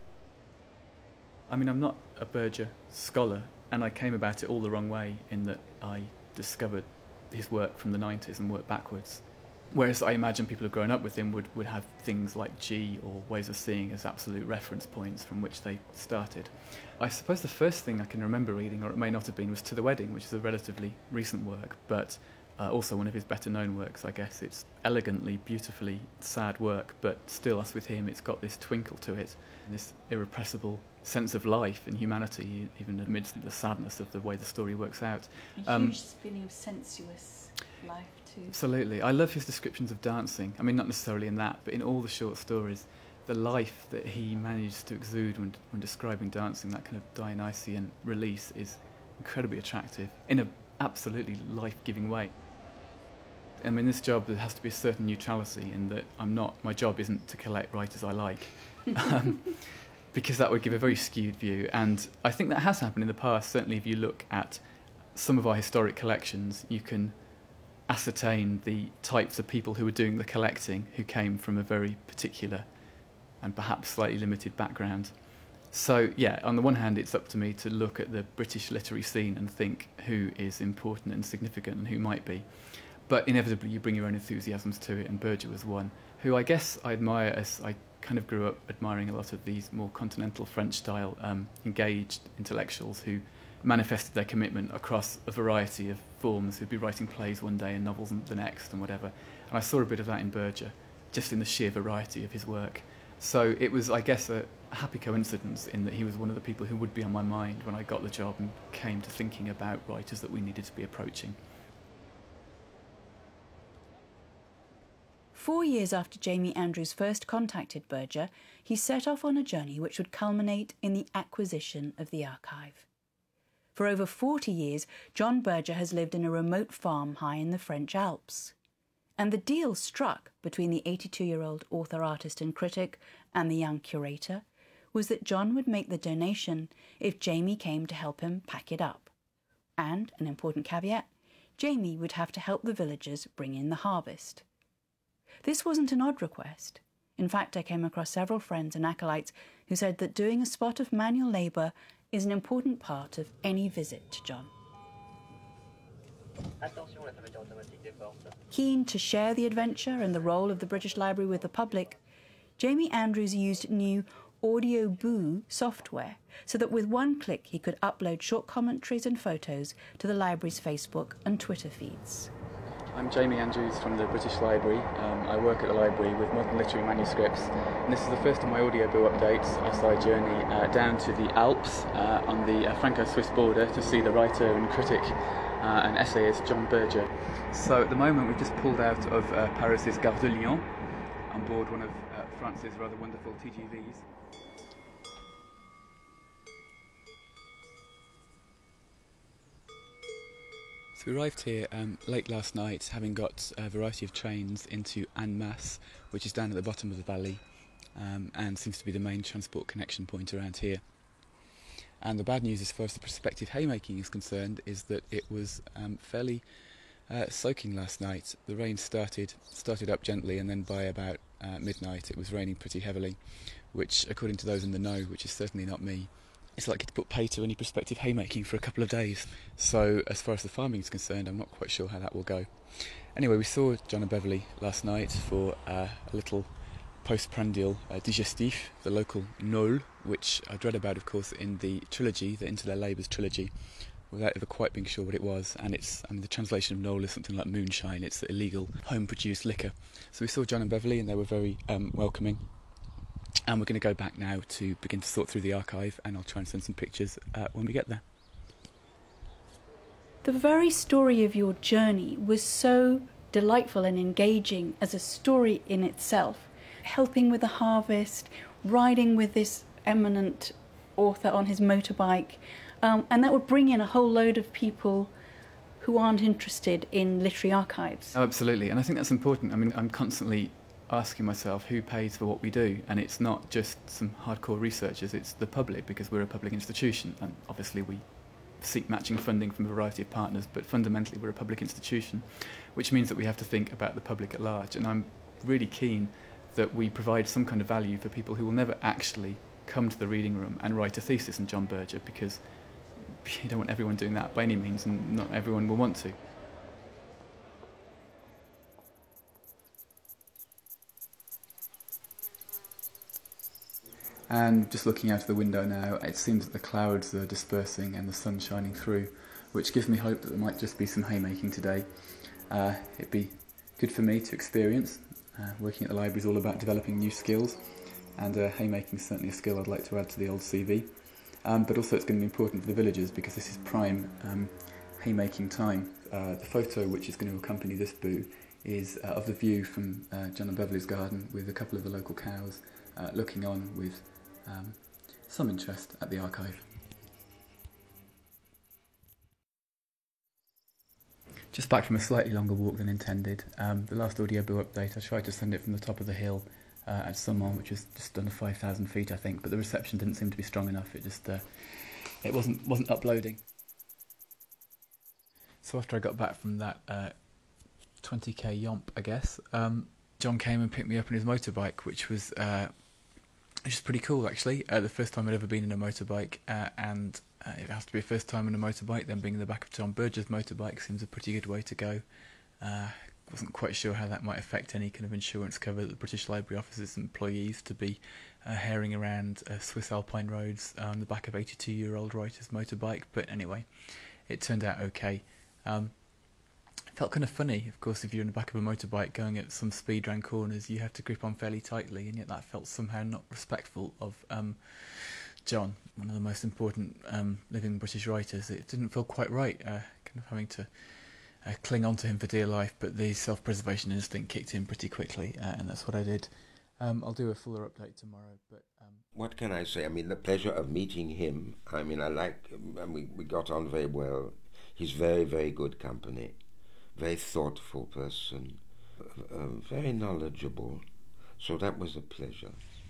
I mean, I'm not a Berger scholar, and I came about it all the wrong way in that I discovered his work from the nineties and worked backwards. Whereas I imagine people who've grown up with him would, would have things like G or Ways of Seeing as absolute reference points from which they started. I suppose the first thing I can remember reading, or it may not have been, was To the Wedding, which is a relatively recent work, but uh, also one of his better known works, I guess. It's elegantly, beautifully sad work, but still, as with him, it's got this twinkle to it, this irrepressible sense of life and humanity, even amidst the sadness of the way the story works out. A Um, huge feeling of sensuous life too. Absolutely. I love his descriptions of dancing. I mean, not necessarily in that, but in all the short stories, the life that he managed to exude when, when describing dancing, that kind of Dionysian release, is incredibly attractive in an absolutely life-giving way. I mean, this job, there has to be a certain neutrality in that I'm not, my job isn't to collect writers I like, um, because that would give a very skewed view. And I think that has happened in the past. Certainly if you look at some of our historic collections, you can ascertain the types of people who were doing the collecting, who came from a very particular and perhaps slightly limited background. So, yeah, on the one hand, it's up to me to look at the British literary scene and think who is important and significant and who might be. But inevitably, you bring your own enthusiasms to it, and Berger was one who I guess I admire, as I kind of grew up admiring a lot of these more continental French-style um, engaged intellectuals who manifested their commitment across a variety of forms, who'd be writing plays one day and novels the next and whatever. And I saw a bit of that in Berger, just in the sheer variety of his work. So it was, I guess, a happy coincidence in that he was one of the people who would be on my mind when I got the job and came to thinking about writers that we needed to be approaching. Four years after Jamie Andrews first contacted Berger, he set off on a journey which would culminate in the acquisition of the archive. For over forty years, John Berger has lived in a remote farm high in the French Alps. And the deal struck between the eighty-two-year-old author, artist and critic and the young curator was that John would make the donation if Jamie came to help him pack it up. And, an important caveat, Jamie would have to help the villagers bring in the harvest. This wasn't an odd request. In fact, I came across several friends and acolytes who said that doing a spot of manual labour is an important part of any visit to John. Keen to share the adventure and the role of the British Library with the public, Jamie Andrews used new Audio Boo software so that with one click he could upload short commentaries and photos to the library's Facebook and Twitter feeds. I'm Jamie Andrews from the British Library. Um, I work at the library with modern literary manuscripts, and this is the first of my Audio Boo updates as I journey uh, down to the Alps uh, on the uh, Franco-Swiss border to see the writer and critic uh, and essayist John Berger. So at the moment we've just pulled out of uh, Paris's Gare de Lyon on board one of uh, France's rather wonderful T G Vs. So we arrived here um, late last night, having got a variety of trains into Annemasse, which is down at the bottom of the valley, um, and seems to be the main transport connection point around here. And the bad news as far as the prospective haymaking is concerned is that it was um, fairly uh, soaking last night. The rain started started up gently, and then by about uh, midnight it was raining pretty heavily, which, according to those in the know, which is certainly not me, it's likely to put pay to any prospective haymaking for a couple of days. So as far as the farming is concerned, I'm not quite sure how that will go. Anyway, we saw John and Beverly last night for uh, a little postprandial uh, digestif, the local Nôle, which I'd read about, of course, in the trilogy, the Into Their Labours trilogy, without ever quite being sure what it was. And it's, I mean, the translation of Nôle is something like moonshine. It's illegal home-produced liquor. So we saw John and Beverly, and they were very um, welcoming. And we're going to go back now to begin to sort through the archive, and I'll try and send some pictures uh, when we get there. The very story of your journey was so delightful and engaging as a story in itself. Helping with the harvest, riding with this eminent author on his motorbike, um, and that would bring in a whole load of people who aren't interested in literary archives. Oh, absolutely, and I think that's important. I mean, I'm constantly asking myself who pays for what we do, and it's not just some hardcore researchers, it's the public, because we're a public institution, and obviously we seek matching funding from a variety of partners, but fundamentally we're a public institution, which means that we have to think about the public at large. And I'm really keen that we provide some kind of value for people who will never actually come to the reading room and write a thesis on John Berger, because you don't want everyone doing that by any means, and not everyone will want to. And just looking out of the window now, it seems that the clouds are dispersing and the sun shining through, which gives me hope that there might just be some haymaking today. Uh, it'd be good for me to experience. Uh, working at the library is all about developing new skills, and uh, haymaking is certainly a skill I'd like to add to the old C V. Um, but also it's going to be important for the villagers, because this is prime um, haymaking time. Uh, the photo which is going to accompany this boo is uh, of the view from uh, John and Beverly's garden, with a couple of the local cows uh, looking on with um, some interest at the archive. Just back from a slightly longer walk than intended. Um, the last Audio Boo update, I tried to send it from the top of the hill uh, at Saumon, which was just under five thousand feet, I think, but the reception didn't seem to be strong enough. It just uh, it wasn't wasn't uploading. So after I got back from that uh, twenty k yomp, I guess, um, John came and picked me up on his motorbike, which was uh, which is pretty cool, actually. Uh, the first time I'd ever been in a motorbike, uh, and uh, it has to be a first time on a motorbike, then being in the back of John Berger's motorbike seems a pretty good way to go. Uh, wasn't quite sure how that might affect any kind of insurance cover that the British Library offers its employees, to be uh, herring around uh, Swiss Alpine roads uh, on the back of eighty-two-year-old writer's motorbike, but anyway, it turned out okay. Um, it felt kind of funny, of course, if you're in the back of a motorbike going at some speed round corners, you have to grip on fairly tightly, and yet that felt somehow not respectful of um, John, one of the most important um, living British writers. It didn't feel quite right, uh, kind of having to uh, cling on to him for dear life, but the self-preservation instinct kicked in pretty quickly, uh, and that's what I did. Um, I'll do a fuller update tomorrow, but... Um... What can I say? I mean, the pleasure of meeting him, I mean, I like, and we, we got on very well. He's very, very good company, very thoughtful person, uh, very knowledgeable. So that was a pleasure.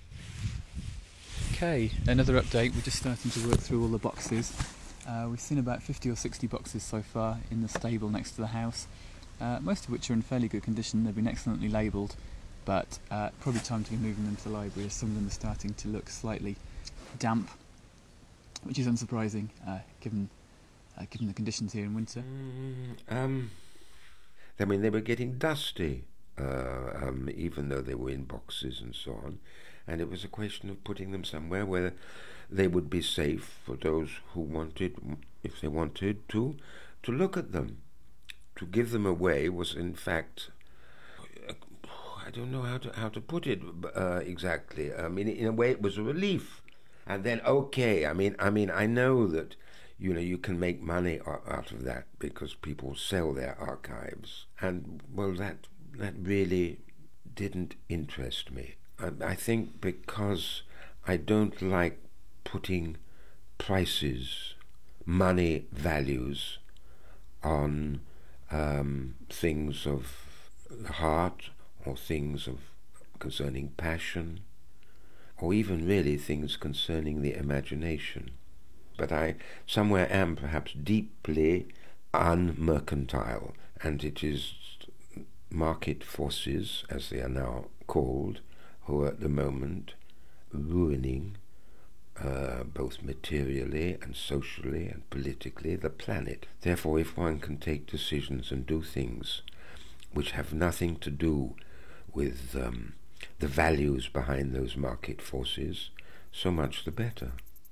Okay, another update. We're just starting to work through all the boxes. Uh, we've seen about fifty or sixty boxes so far in the stable next to the house, uh, most of which are in fairly good condition. They've been excellently labelled, but uh, probably time to be moving them to the library as some of them are starting to look slightly damp, which is unsurprising uh, given uh, given the conditions here in winter. Mm, um, I mean, they were getting dusty, uh, um, even though they were in boxes and so on, and it was a question of putting them somewhere where they would be safe for those who wanted, if they wanted to, to look at them. To give them away was, in fact, uh, I don't know how to how to put it uh, exactly. I mean, in a way, it was a relief. And then, okay, I mean, I mean, I know that, you know, you can make money out of that because people sell their archives, and well, that that really didn't interest me. I, I think because I don't like putting prices, money values on um, things of the heart or things of concerning passion or even really things concerning the imagination. But I somewhere am perhaps deeply unmercantile, and it is market forces, as they are now called, who are at the moment ruining Uh, both materially and socially and politically the planet. Therefore, if one can take decisions and do things which have nothing to do with um, the values behind those market forces, so much the better.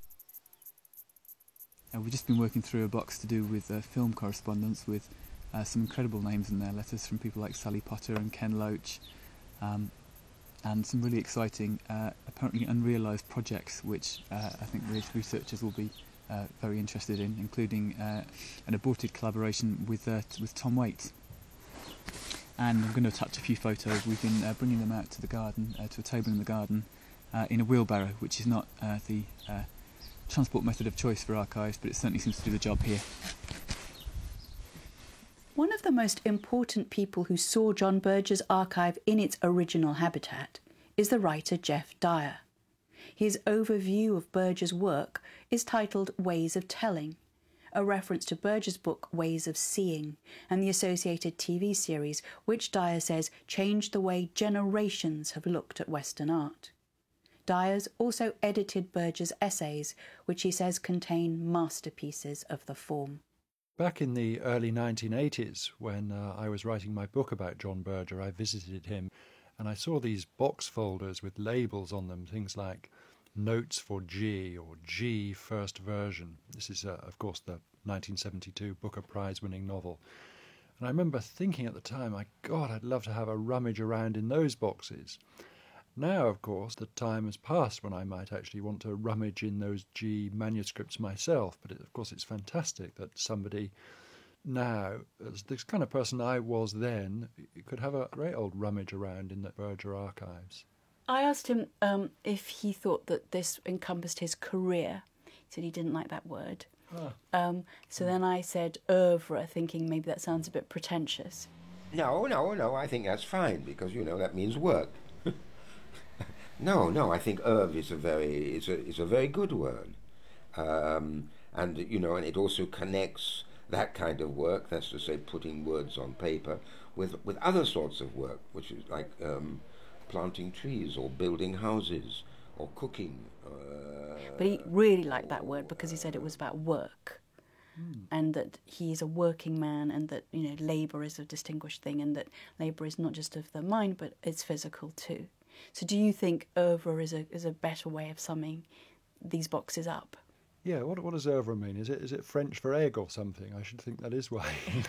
Uh, we've just been working through a box to do with uh, film correspondence with uh, some incredible names in there, letters from people like Sally Potter and Ken Loach, um, and some really exciting, uh, apparently unrealised projects which uh, I think researchers will be uh, very interested in, including uh, an aborted collaboration with uh, t- with Tom Waits. And I'm going to attach a few photos. We've been uh, bringing them out to the garden, uh, to a table in the garden, uh, in a wheelbarrow, which is not uh, the uh, transport method of choice for archives, but it certainly seems to do the job here. One of the most important people who saw John Berger's archive in its original habitat is the writer Geoff Dyer. His overview of Berger's work is titled Ways of Telling, a reference to Berger's book Ways of Seeing and the associated T V series, which Dyer says changed the way generations have looked at Western art. Dyer's also edited Berger's essays, which he says contain masterpieces of the form. Back in the early nineteen eighties, when uh, I was writing my book about John Berger, I visited him and I saw these box folders with labels on them, things like Notes for G or G First Version. This is, uh, of course, the nineteen seventy-two Booker Prize-winning novel. And I remember thinking at the time, my God, I'd love to have a rummage around in those boxes. Now, of course, the time has passed when I might actually want to rummage in those G manuscripts myself. But, it, of course, it's fantastic that somebody now, as this kind of person I was then, could have a great old rummage around in the Berger archives. I asked him um, if he thought that this encompassed his career. He said he didn't like that word. Ah. Um, so then I said oeuvre, thinking maybe that sounds a bit pretentious. No, no, no, I think that's fine, because, you know, that means work. No, no, I think oeuvre is a very, is a, is a very good word. Um, and, you know, and it also connects that kind of work, that's to say putting words on paper, with, with other sorts of work, which is like um, planting trees or building houses or cooking. Uh, but he really liked that word because he said it was about work. Hmm. And that he is a working man, and that, you know, labour is a distinguished thing, and that labour is not just of the mind, but it's physical too. So do you think oeuvre is a is a better way of summing these boxes up? Yeah, what what does oeuvre mean? Is it is it French for egg or something? I should think that is why.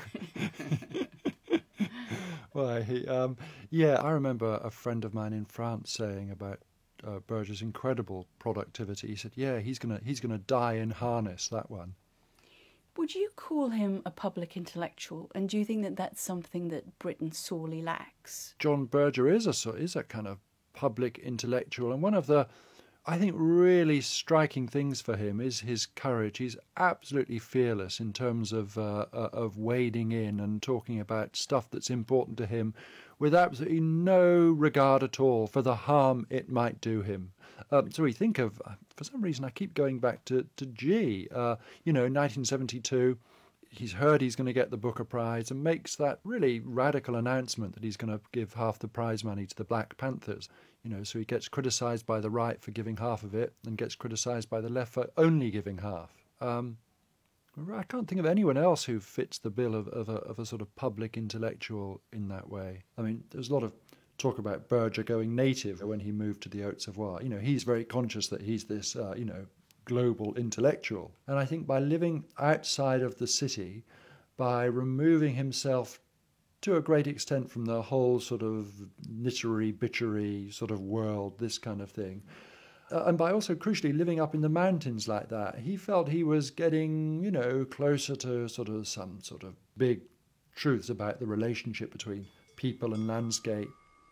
Why? He, um, yeah, I remember a friend of mine in France saying about uh, Berger's incredible productivity. He said, "Yeah, he's gonna he's gonna die in harness." That one. Would you call him a public intellectual? And do you think that that's something that Britain sorely lacks? John Berger is a is a kind of public intellectual, and one of the I think really striking things for him is his courage. He's absolutely fearless in terms of uh, uh, of wading in and talking about stuff that's important to him with absolutely no regard at all for the harm it might do him. Um, so we think of, for some reason, I keep going back to, to G. Uh, you know, nineteen seventy-two, he's heard he's going to get the Booker Prize and makes that really radical announcement that he's going to give half the prize money to the Black Panthers. You know, so he gets criticised by the right for giving half of it and gets criticised by the left for only giving half. Um, I can't think of anyone else who fits the bill of, of, a, of a sort of public intellectual in that way. I mean, there's a lot of talk about Berger going native when he moved to the Haute-Savoie. You know, he's very conscious that he's this, uh, you know, global intellectual. And I think by living outside of the city, by removing himself to a great extent from the whole sort of literary, bitchery sort of world, this kind of thing. Uh, and by also, crucially, living up in the mountains like that, he felt he was getting, you know, closer to sort of some sort of big truths about the relationship between people and landscape.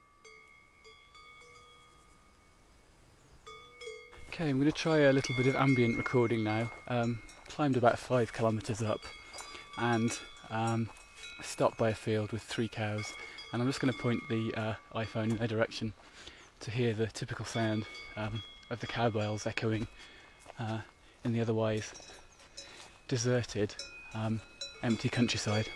Okay, I'm going to try a little bit of ambient recording now. Um, climbed about five kilometres up and um, stopped by a field with three cows, and I'm just going to point the uh, iPhone in their direction to hear the typical sound um, of the cow bells echoing uh, in the otherwise deserted, um, empty countryside.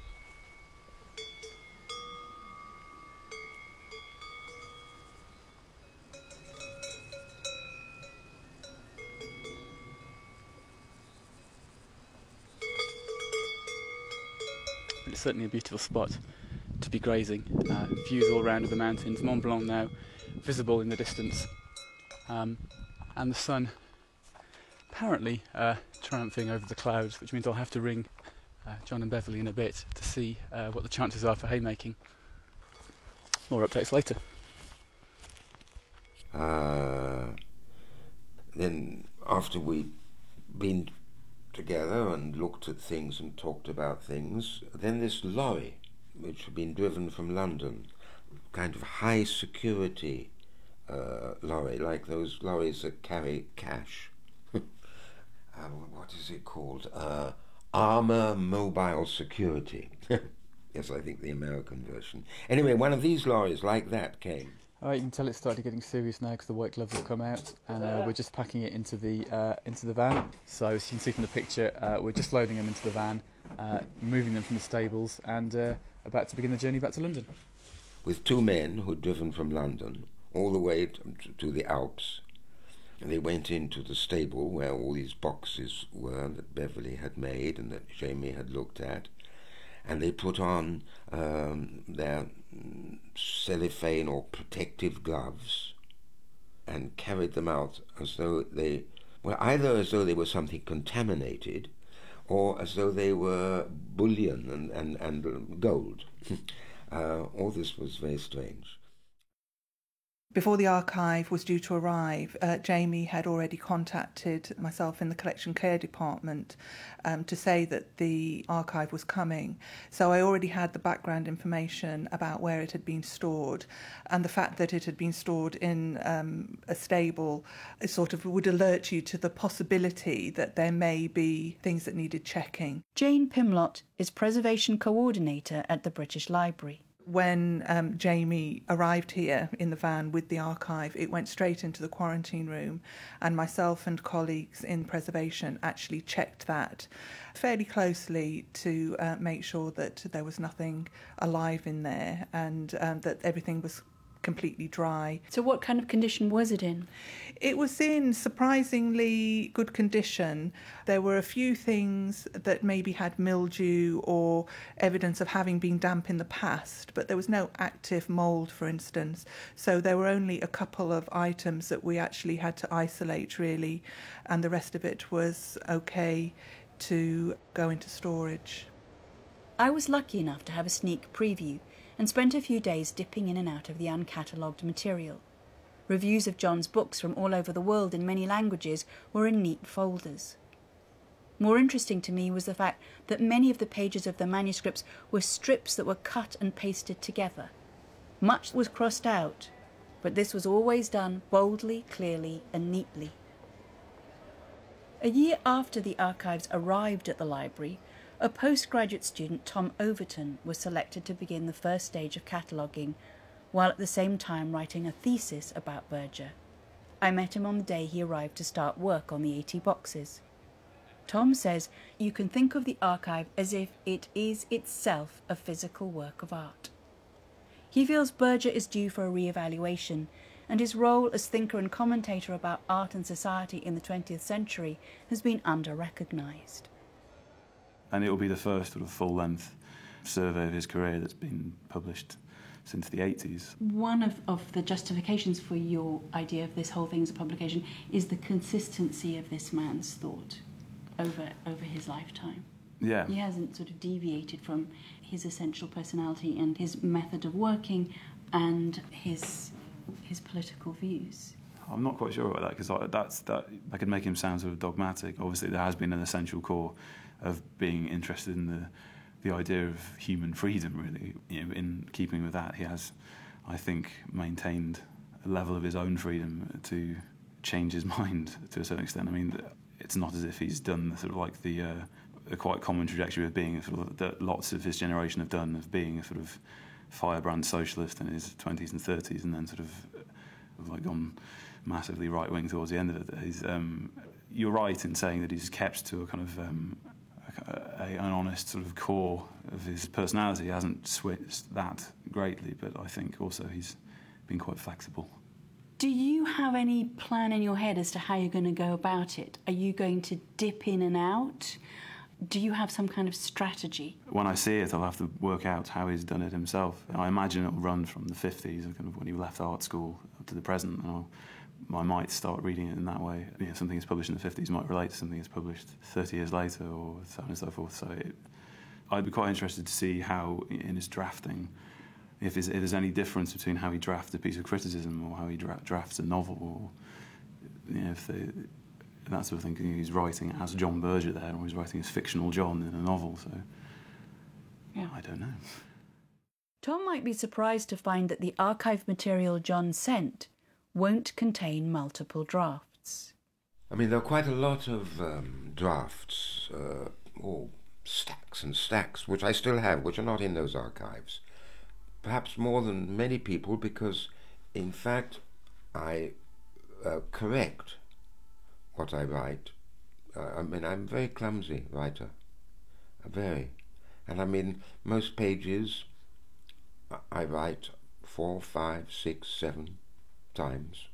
It's certainly a beautiful spot to be grazing. Uh, views all round of the mountains, Mont Blanc now visible in the distance, um, and the sun apparently uh, triumphing over the clouds, which means I'll have to ring uh, John and Beverly in a bit to see uh, what the chances are for haymaking. More updates later. Uh, then after we'd been together and looked at things and talked about things, then this lorry, which had been driven from London, kind of high security uh, lorry, like those lorries that carry cash. uh, what is it called? Uh, Armour Mobile Security. Yes, I think the American version. Anyway, one of these lorries like that came. Alright, you can tell it's started getting serious now because the white gloves have come out, and uh, we're just packing it into the uh, into the van. So as you can see from the picture, uh, we're just loading them into the van, uh, moving them from the stables, and uh, about to begin the journey back to London. With two men who'd driven from London all the way to, to the Alps. And they went into the stable where all these boxes were that Beverly had made and that Jamie had looked at. And they put on um, their cellophane or protective gloves and carried them out as though they, well, either as though they were something contaminated or as though they were bullion and, and, and gold. uh, all this was very strange. Before the archive was due to arrive, uh, Jamie had already contacted myself in the collection care department um, to say that the archive was coming. So I already had the background information about where it had been stored, and the fact that it had been stored in um, a stable sort of would alert you to the possibility that there may be things that needed checking. Jane Pimlott is Preservation Coordinator at the British Library. When um, Jamie arrived here in the van with the archive, it went straight into the quarantine room, and myself and colleagues in preservation actually checked that fairly closely to uh, make sure that there was nothing alive in there and um, that everything was completely dry. So what kind of condition was it in? It was in surprisingly good condition. There were a few things that maybe had mildew or evidence of having been damp in the past, but there was no active mould, for instance. So there were only a couple of items that we actually had to isolate, really, and the rest of it was okay to go into storage. I was lucky enough to have a sneak preview and spent a few days dipping in and out of the uncatalogued material. Reviews of John's books from all over the world in many languages were in neat folders. More interesting to me was the fact that many of the pages of the manuscripts were strips that were cut and pasted together. Much was crossed out, but this was always done boldly, clearly and neatly. A year after the archives arrived at the library, a postgraduate student, Tom Overton, was selected to begin the first stage of cataloguing, while at the same time writing a thesis about Berger. I met him on the day he arrived to start work on the eighty boxes. Tom says you can think of the archive as if it is itself a physical work of art. He feels Berger is due for a re-evaluation, and his role as thinker and commentator about art and society in the twentieth century has been under-recognised. And it will be the first sort of full-length survey of his career that's been published since the eighties. One of, of the justifications for your idea of this whole thing as a publication is the consistency of this man's thought over over his lifetime. Yeah. He hasn't sort of deviated from his essential personality and his method of working and his his political views. I'm not quite sure about that, because that's that I could make him sound sort of dogmatic. Obviously, there has been an essential core of being interested in the the idea of human freedom. Really, you know, in keeping with that, he has, I think, maintained a level of his own freedom to change his mind to a certain extent. I mean, it's not as if he's done sort of like the uh, a quite common trajectory of being sort of that lots of his generation have done, of being a sort of firebrand socialist in his twenties and thirties, and then sort of, of like gone massively right wing towards the end of it. He's, um, you're right in saying that he's kept to a kind of um, a, a, an honest sort of core of his personality. He hasn't switched that greatly, but I think also he's been quite flexible. Do you have any plan in your head as to how you're going to go about it? Are you going to dip in and out? Do you have some kind of strategy? When I see it, I'll have to work out how he's done it himself. I imagine it'll run from the fifties, kind of when he left art school, up to the present, and I'll, I might start reading it in that way. You know, something that's published in the fifties might relate to something that's published thirty years later, or so on and so forth. So it, I'd be quite interested to see how, in his drafting, if there's, if there's any difference between how he drafts a piece of criticism or how he dra- drafts a novel, or you know, if they... And that sort of thing. He's writing as John Berger there, or he's writing as fictional John in a novel, so yeah. I don't know. Tom might be surprised to find that the archive material John sent won't contain multiple drafts. I mean, there are quite a lot of um, drafts, uh, or stacks and stacks, which I still have, which are not in those archives. Perhaps more than many people, because, in fact, I uh, correct what I write. Uh, I mean, I'm a very clumsy writer, very. And I mean, most pages I write four, five, six, seven times,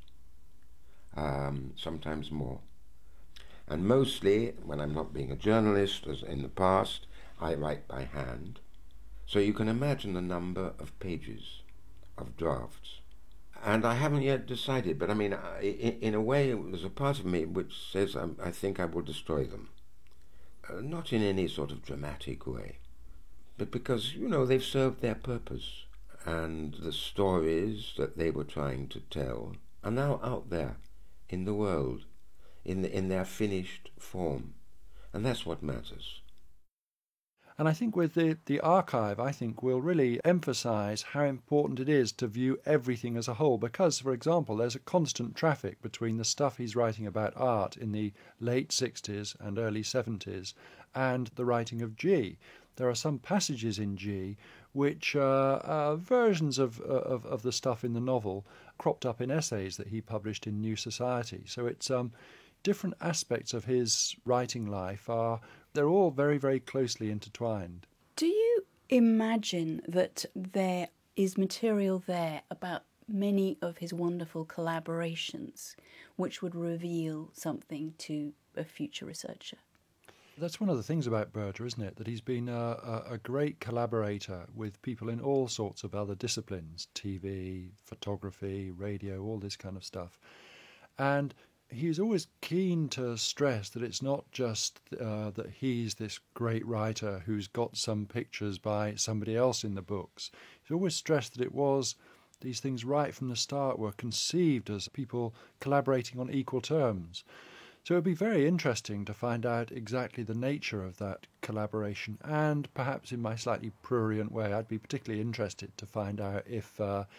um, sometimes more. And mostly, when I'm not being a journalist, as in the past, I write by hand. So you can imagine the number of pages of drafts. And I haven't yet decided, but I mean, I, in, in a way, there's a part of me which says I'm, I think I will destroy them. Uh, not in any sort of dramatic way, but because, you know, they've served their purpose. And the stories that they were trying to tell are now out there in the world, in, the, in their finished form. And that's what matters. And I think with the, the archive, I think we'll really emphasise how important it is to view everything as a whole, because, for example, there's a constant traffic between the stuff he's writing about art in the late sixties and early seventies and the writing of G. There are some passages in G which are uh, versions of, of, of the stuff in the novel cropped up in essays that he published in New Society. So it's um, different aspects of his writing life are... They're all very, very closely intertwined. Do you imagine that there is material there about many of his wonderful collaborations which would reveal something to a future researcher? That's one of the things about Berger, isn't it? That he's been a, a, a great collaborator with people in all sorts of other disciplines, T V, photography, radio, all this kind of stuff. And he's always keen to stress that it's not just uh, that he's this great writer who's got some pictures by somebody else in the books. He's always stressed that it was, these things right from the start were conceived as people collaborating on equal terms. So it would be very interesting to find out exactly the nature of that collaboration, and perhaps in my slightly prurient way, I'd be particularly interested to find out if uh,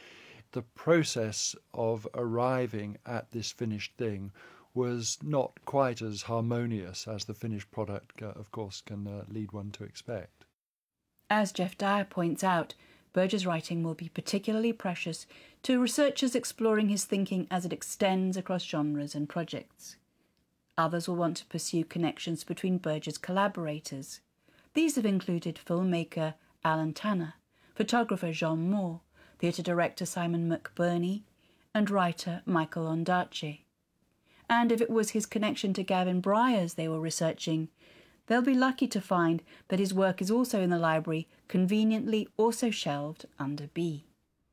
the process of arriving at this finished thing was not quite as harmonious as the finished product, uh, of course, can uh, lead one to expect. As Jeff Dyer points out, Berger's writing will be particularly precious to researchers exploring his thinking as it extends across genres and projects. Others will want to pursue connections between Berger's collaborators. These have included filmmaker Alan Tanner, photographer Jean Moore, theatre director Simon McBurney, and writer Michael Ondaatje. And if it was his connection to Gavin Bryars they were researching, they'll be lucky to find that his work is also in the library, conveniently also shelved under B.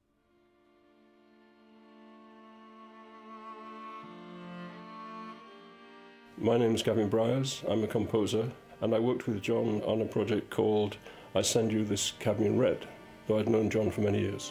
My name is Gavin Bryars. I'm a composer, and I worked with John on a project called I Send You This Cadmium Red, though I'd known John for many years.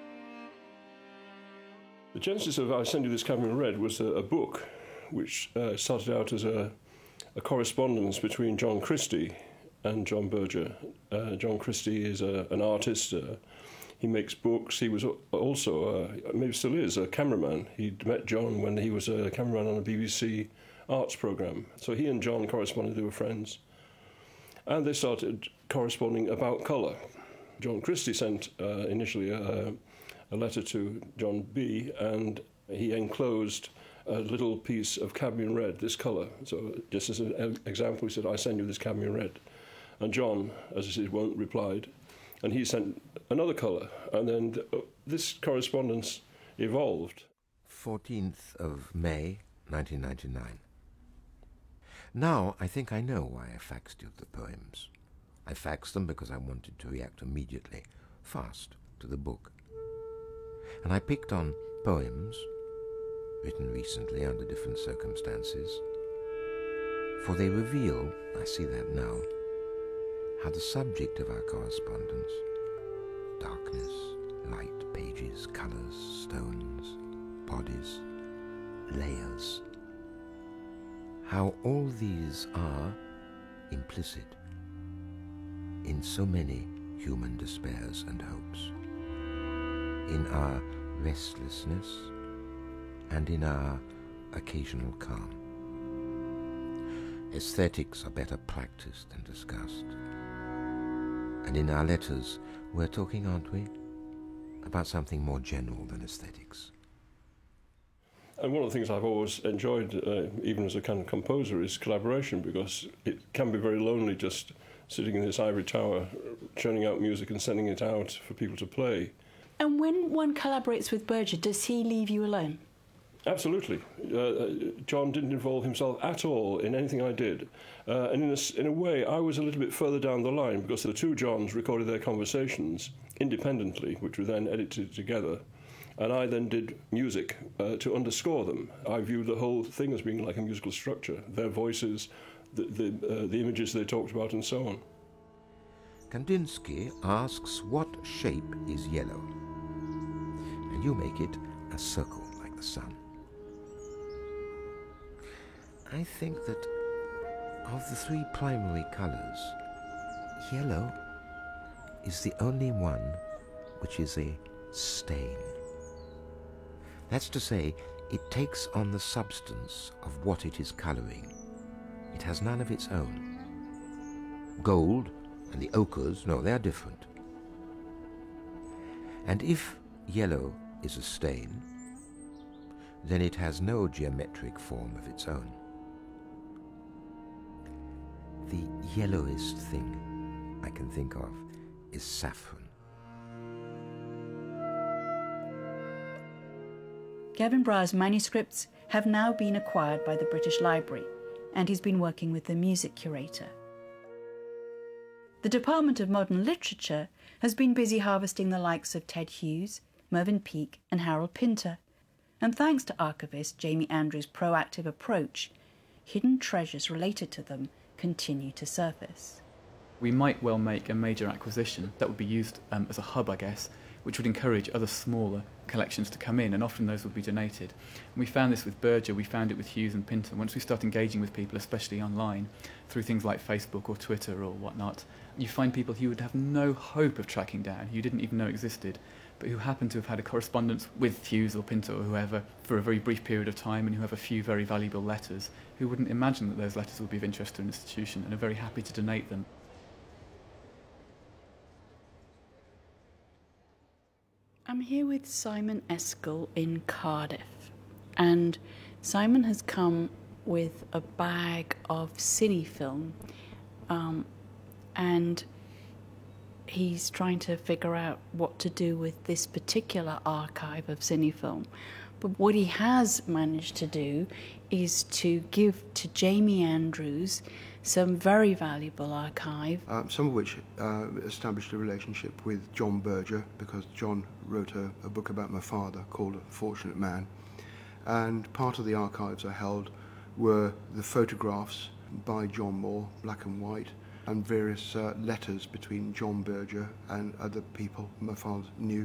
The genesis of I Send You This Cadmium Red was a, a book which uh, started out as a, a correspondence between John Christie and John Berger. Uh, John Christie is a, an artist. Uh, he makes books. He was also, uh, maybe still is, a cameraman. He'd met John when he was a cameraman on a B B C arts programme. So he and John corresponded, they were friends. And they started corresponding about colour. John Christie sent uh, initially a, a letter to John B, and he enclosed a little piece of cadmium red, this colour. So just as an example, he said, I send you this cadmium red. And John, as I said, won't replied. And he sent another colour. And then th- this correspondence evolved. fourteenth of May, nineteen ninety-nine. Now I think I know why I faxed you the poems. I faxed them because I wanted to react immediately, fast, to the book. And I picked on poems, written recently under different circumstances, for they reveal, I see that now, how the subject of our correspondence, darkness, light, pages, colours, stones, bodies, layers, how all these are implicit in so many human despairs and hopes, in our restlessness and in our occasional calm. Aesthetics are better practiced than discussed. And in our letters, we're talking, aren't we, about something more general than aesthetics. And one of the things I've always enjoyed, uh, even as a kind of composer, is collaboration, because it can be very lonely just sitting in this ivory tower, churning out music and sending it out for people to play. And when one collaborates with Berger, does he leave you alone? Absolutely. Uh, John didn't involve himself at all in anything I did. Uh, and in a, in a way, I was a little bit further down the line, because the two Johns recorded their conversations independently, which were then edited together. And I then did music uh, to underscore them. I viewed the whole thing as being like a musical structure, their voices, the, the, uh, the images they talked about, and so on. Kandinsky asks what shape is yellow, and you make it a circle like the sun. I think that of the three primary colours, yellow is the only one which is a stain. That's to say, it takes on the substance of what it is colouring. It has none of its own. Gold and the ochres, no, they're different. And if yellow is a stain, then it has no geometric form of its own. The yellowest thing I can think of is saffron. Gavin Bryars' manuscripts have now been acquired by the British Library, and he's been working with the music curator. The Department of Modern Literature has been busy harvesting the likes of Ted Hughes, Mervyn Peake and Harold Pinter, and thanks to archivist Jamie Andrews' proactive approach, hidden treasures related to them continue to surface. We might well make a major acquisition that would be used um, as a hub, I guess, which would encourage other smaller collections to come in, and often those would be donated. And we found this with Berger, we found it with Hughes and Pinter. Once we start engaging with people, especially online, through things like Facebook or Twitter or whatnot, you find people who would have no hope of tracking down, who you didn't even know existed, but who happen to have had a correspondence with Hughes or Pinto or whoever for a very brief period of time, and who have a few very valuable letters, who wouldn't imagine that those letters would be of interest to an institution and are very happy to donate them. I'm here with Simon Eskel in Cardiff, and Simon has come with a bag of cine film, um, and he's trying to figure out what to do with this particular archive of cine film. But what he has managed to do is to give to Jamie Andrews some very valuable archive. Uh, some of which uh, established a relationship with John Berger, because John wrote a, a book about my father called A Fortunate Man. And part of the archives I held were the photographs by John Moore, black and white, and various uh, letters between John Berger and other people my father knew.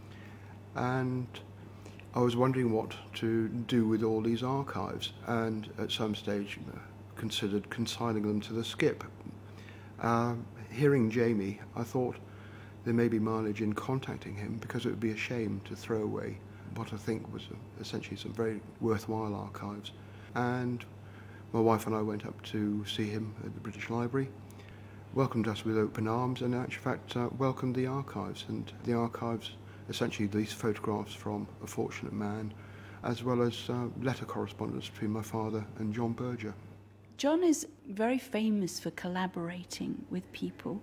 And I was wondering what to do with all these archives, and at some stage uh, considered consigning them to the skip. Uh, hearing Jamie, I thought there may be mileage in contacting him, because it would be a shame to throw away what I think was essentially some very worthwhile archives. And my wife and I went up to see him at the British Library, welcomed us with open arms, and in actual fact uh, welcomed the archives. And the archives, essentially these photographs from A Fortunate Man, as well as uh, letter correspondence between my father and John Berger. John is very famous for collaborating with people,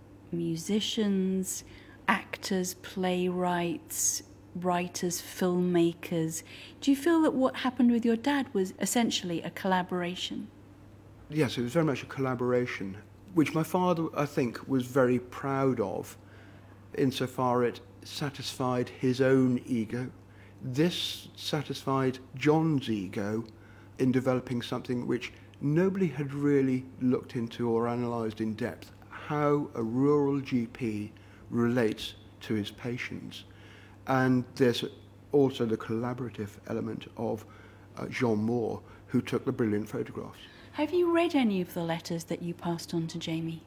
musicians, actors, playwrights, writers, filmmakers. Do you feel that what happened with your dad was essentially a collaboration? Yes, it was very much a collaboration, which my father, I think, was very proud of, insofar it satisfied his own ego. This satisfied John's ego in developing something which nobody had really looked into or analysed in depth, how a rural G P relates to his patients. And there's also the collaborative element of uh, Jean Moore, who took the brilliant photographs. Have you read any of the letters that you passed on to Jamie?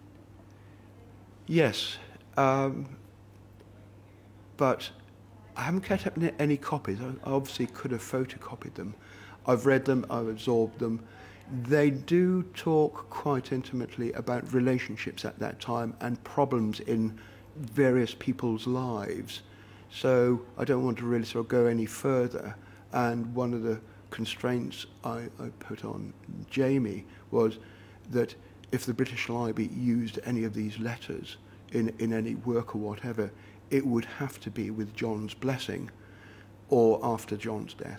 Yes, um, but I haven't kept up any copies. I obviously could have photocopied them. I've read them, I've absorbed them. They do talk quite intimately about relationships at that time and problems in various people's lives. So I don't want to really sort of go any further. And one of the constraints I, I put on Jamie was that if the British Library used any of these letters in, in any work or whatever, it would have to be with John's blessing or after John's death.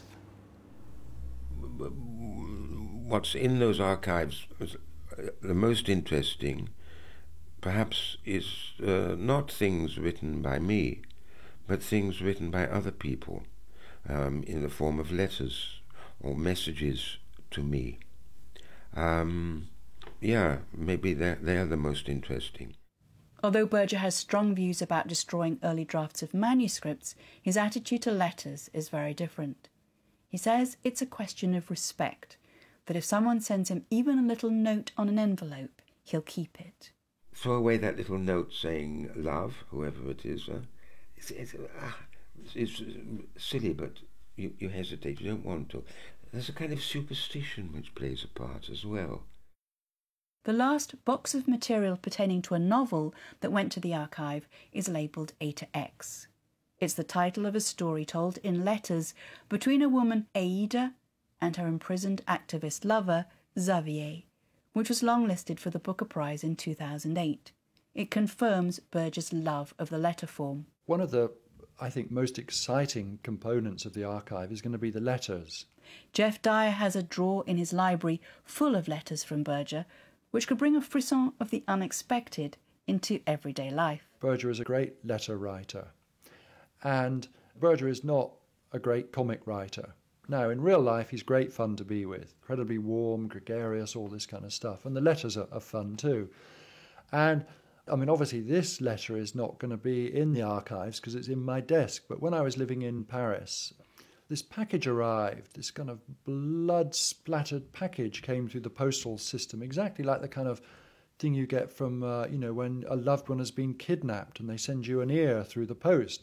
What's in those archives, the most interesting, perhaps, is uh, not things written by me, but things written by other people um, in the form of letters or messages to me. Um, yeah, maybe they're, they're the most interesting. Although Berger has strong views about destroying early drafts of manuscripts, his attitude to letters is very different. He says it's a question of respect, that if someone sends him even a little note on an envelope, he'll keep it. Throw away that little note saying love, whoever it is. Uh, it's, it's, uh, it's silly, but you, you hesitate, you don't want to. There's a kind of superstition which plays a part as well. The last box of material pertaining to a novel that went to the archive is labelled A to X. It's the title of a story told in letters between a woman, Aida, and her imprisoned activist lover, Xavier, which was longlisted for the Booker Prize in two thousand eight. It confirms Berger's love of the letter form. One of the, I think, most exciting components of the archive is going to be the letters. Jeff Dyer has a drawer in his library full of letters from Berger, which could bring a frisson of the unexpected into everyday life. Berger is a great letter writer, and Berger is not a great comic writer. Now, in real life, he's great fun to be with, incredibly warm, gregarious, all this kind of stuff, and the letters are, are fun too. And, I mean, obviously this letter is not going to be in the archives because it's in my desk, but when I was living in Paris, this package arrived, this kind of blood-splattered package came through the postal system, exactly like the kind of thing you get from, uh, you know, when a loved one has been kidnapped and they send you an ear through the post.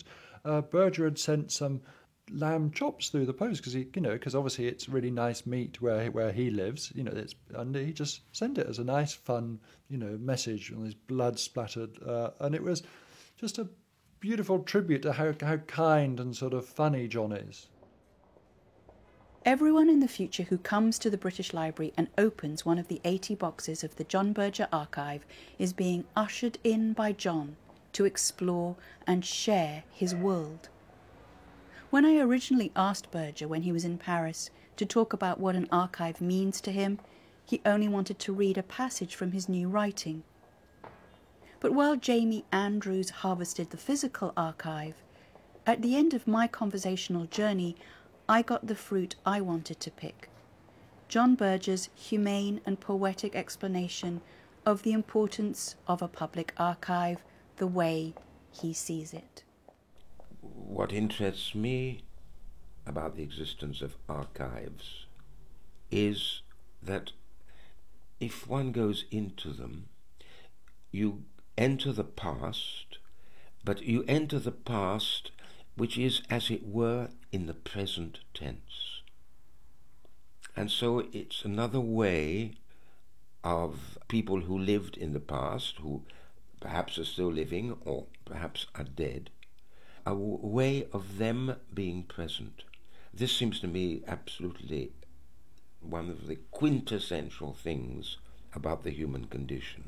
uh, Berger had sent some lamb chops through the post because he, you know, because obviously it's really nice meat where where he lives, you know. It's, and he just sent it as a nice, fun, you know, message, and this blood splattered, uh, and it was just a beautiful tribute to how how kind and sort of funny John is. Everyone in the future who comes to the British Library and opens one of the eighty boxes of the John Berger archive is being ushered in by John to explore and share his world. When I originally asked Berger when he was in Paris to talk about what an archive means to him, he only wanted to read a passage from his new writing. But while Jamie Andrews harvested the physical archive, at the end of my conversational journey, I got the fruit I wanted to pick. John Berger's humane and poetic explanation of the importance of a public archive the way he sees it. What interests me about the existence of archives is that if one goes into them, you enter the past, but you enter the past which is, as it were, in the present tense. And so it's another way of people who lived in the past, who perhaps are still living or perhaps are dead, a w- way of them being present. This seems to me absolutely one of the quintessential things about the human condition.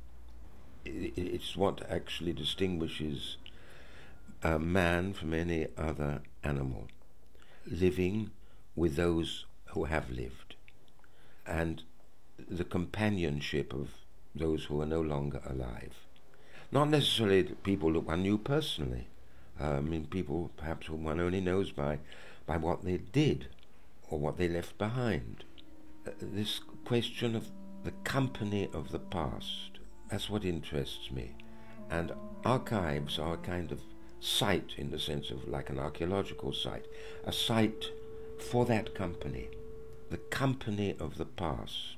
It's what actually distinguishes a man from any other animal, living with those who have lived, and the companionship of those who are no longer alive. Not necessarily people that one knew personally. Uh, I mean, people perhaps whom one only knows by, by what they did or what they left behind. Uh, this question of the company of the past, that's what interests me. And archives are a kind of site, in the sense of like an archaeological site, a site for that company, the company of the past.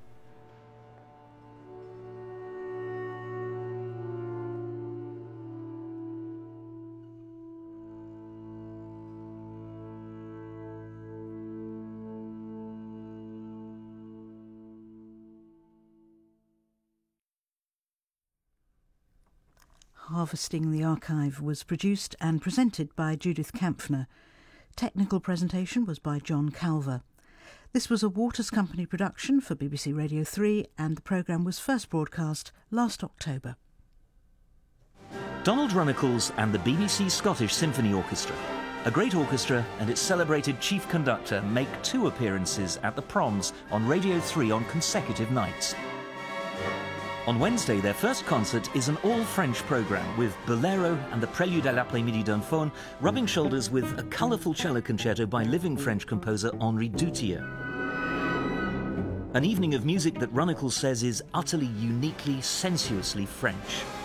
Harvesting the Archive was produced and presented by Judith Kampfner. Technical presentation was by John Calver. This was a Waters Company production for B B C Radio three, and the programme was first broadcast last October. Donald Runnicles and the B B C Scottish Symphony Orchestra. A great orchestra and its celebrated chief conductor make two appearances at the Proms on Radio three on consecutive nights. On Wednesday, their first concert is an all-French programme with Bolero and the Prélude à l'après-midi d'un faune rubbing shoulders with a colourful cello concerto by living French composer Henri Dutilleux. An evening of music that Runnicles says is utterly, uniquely, sensuously French.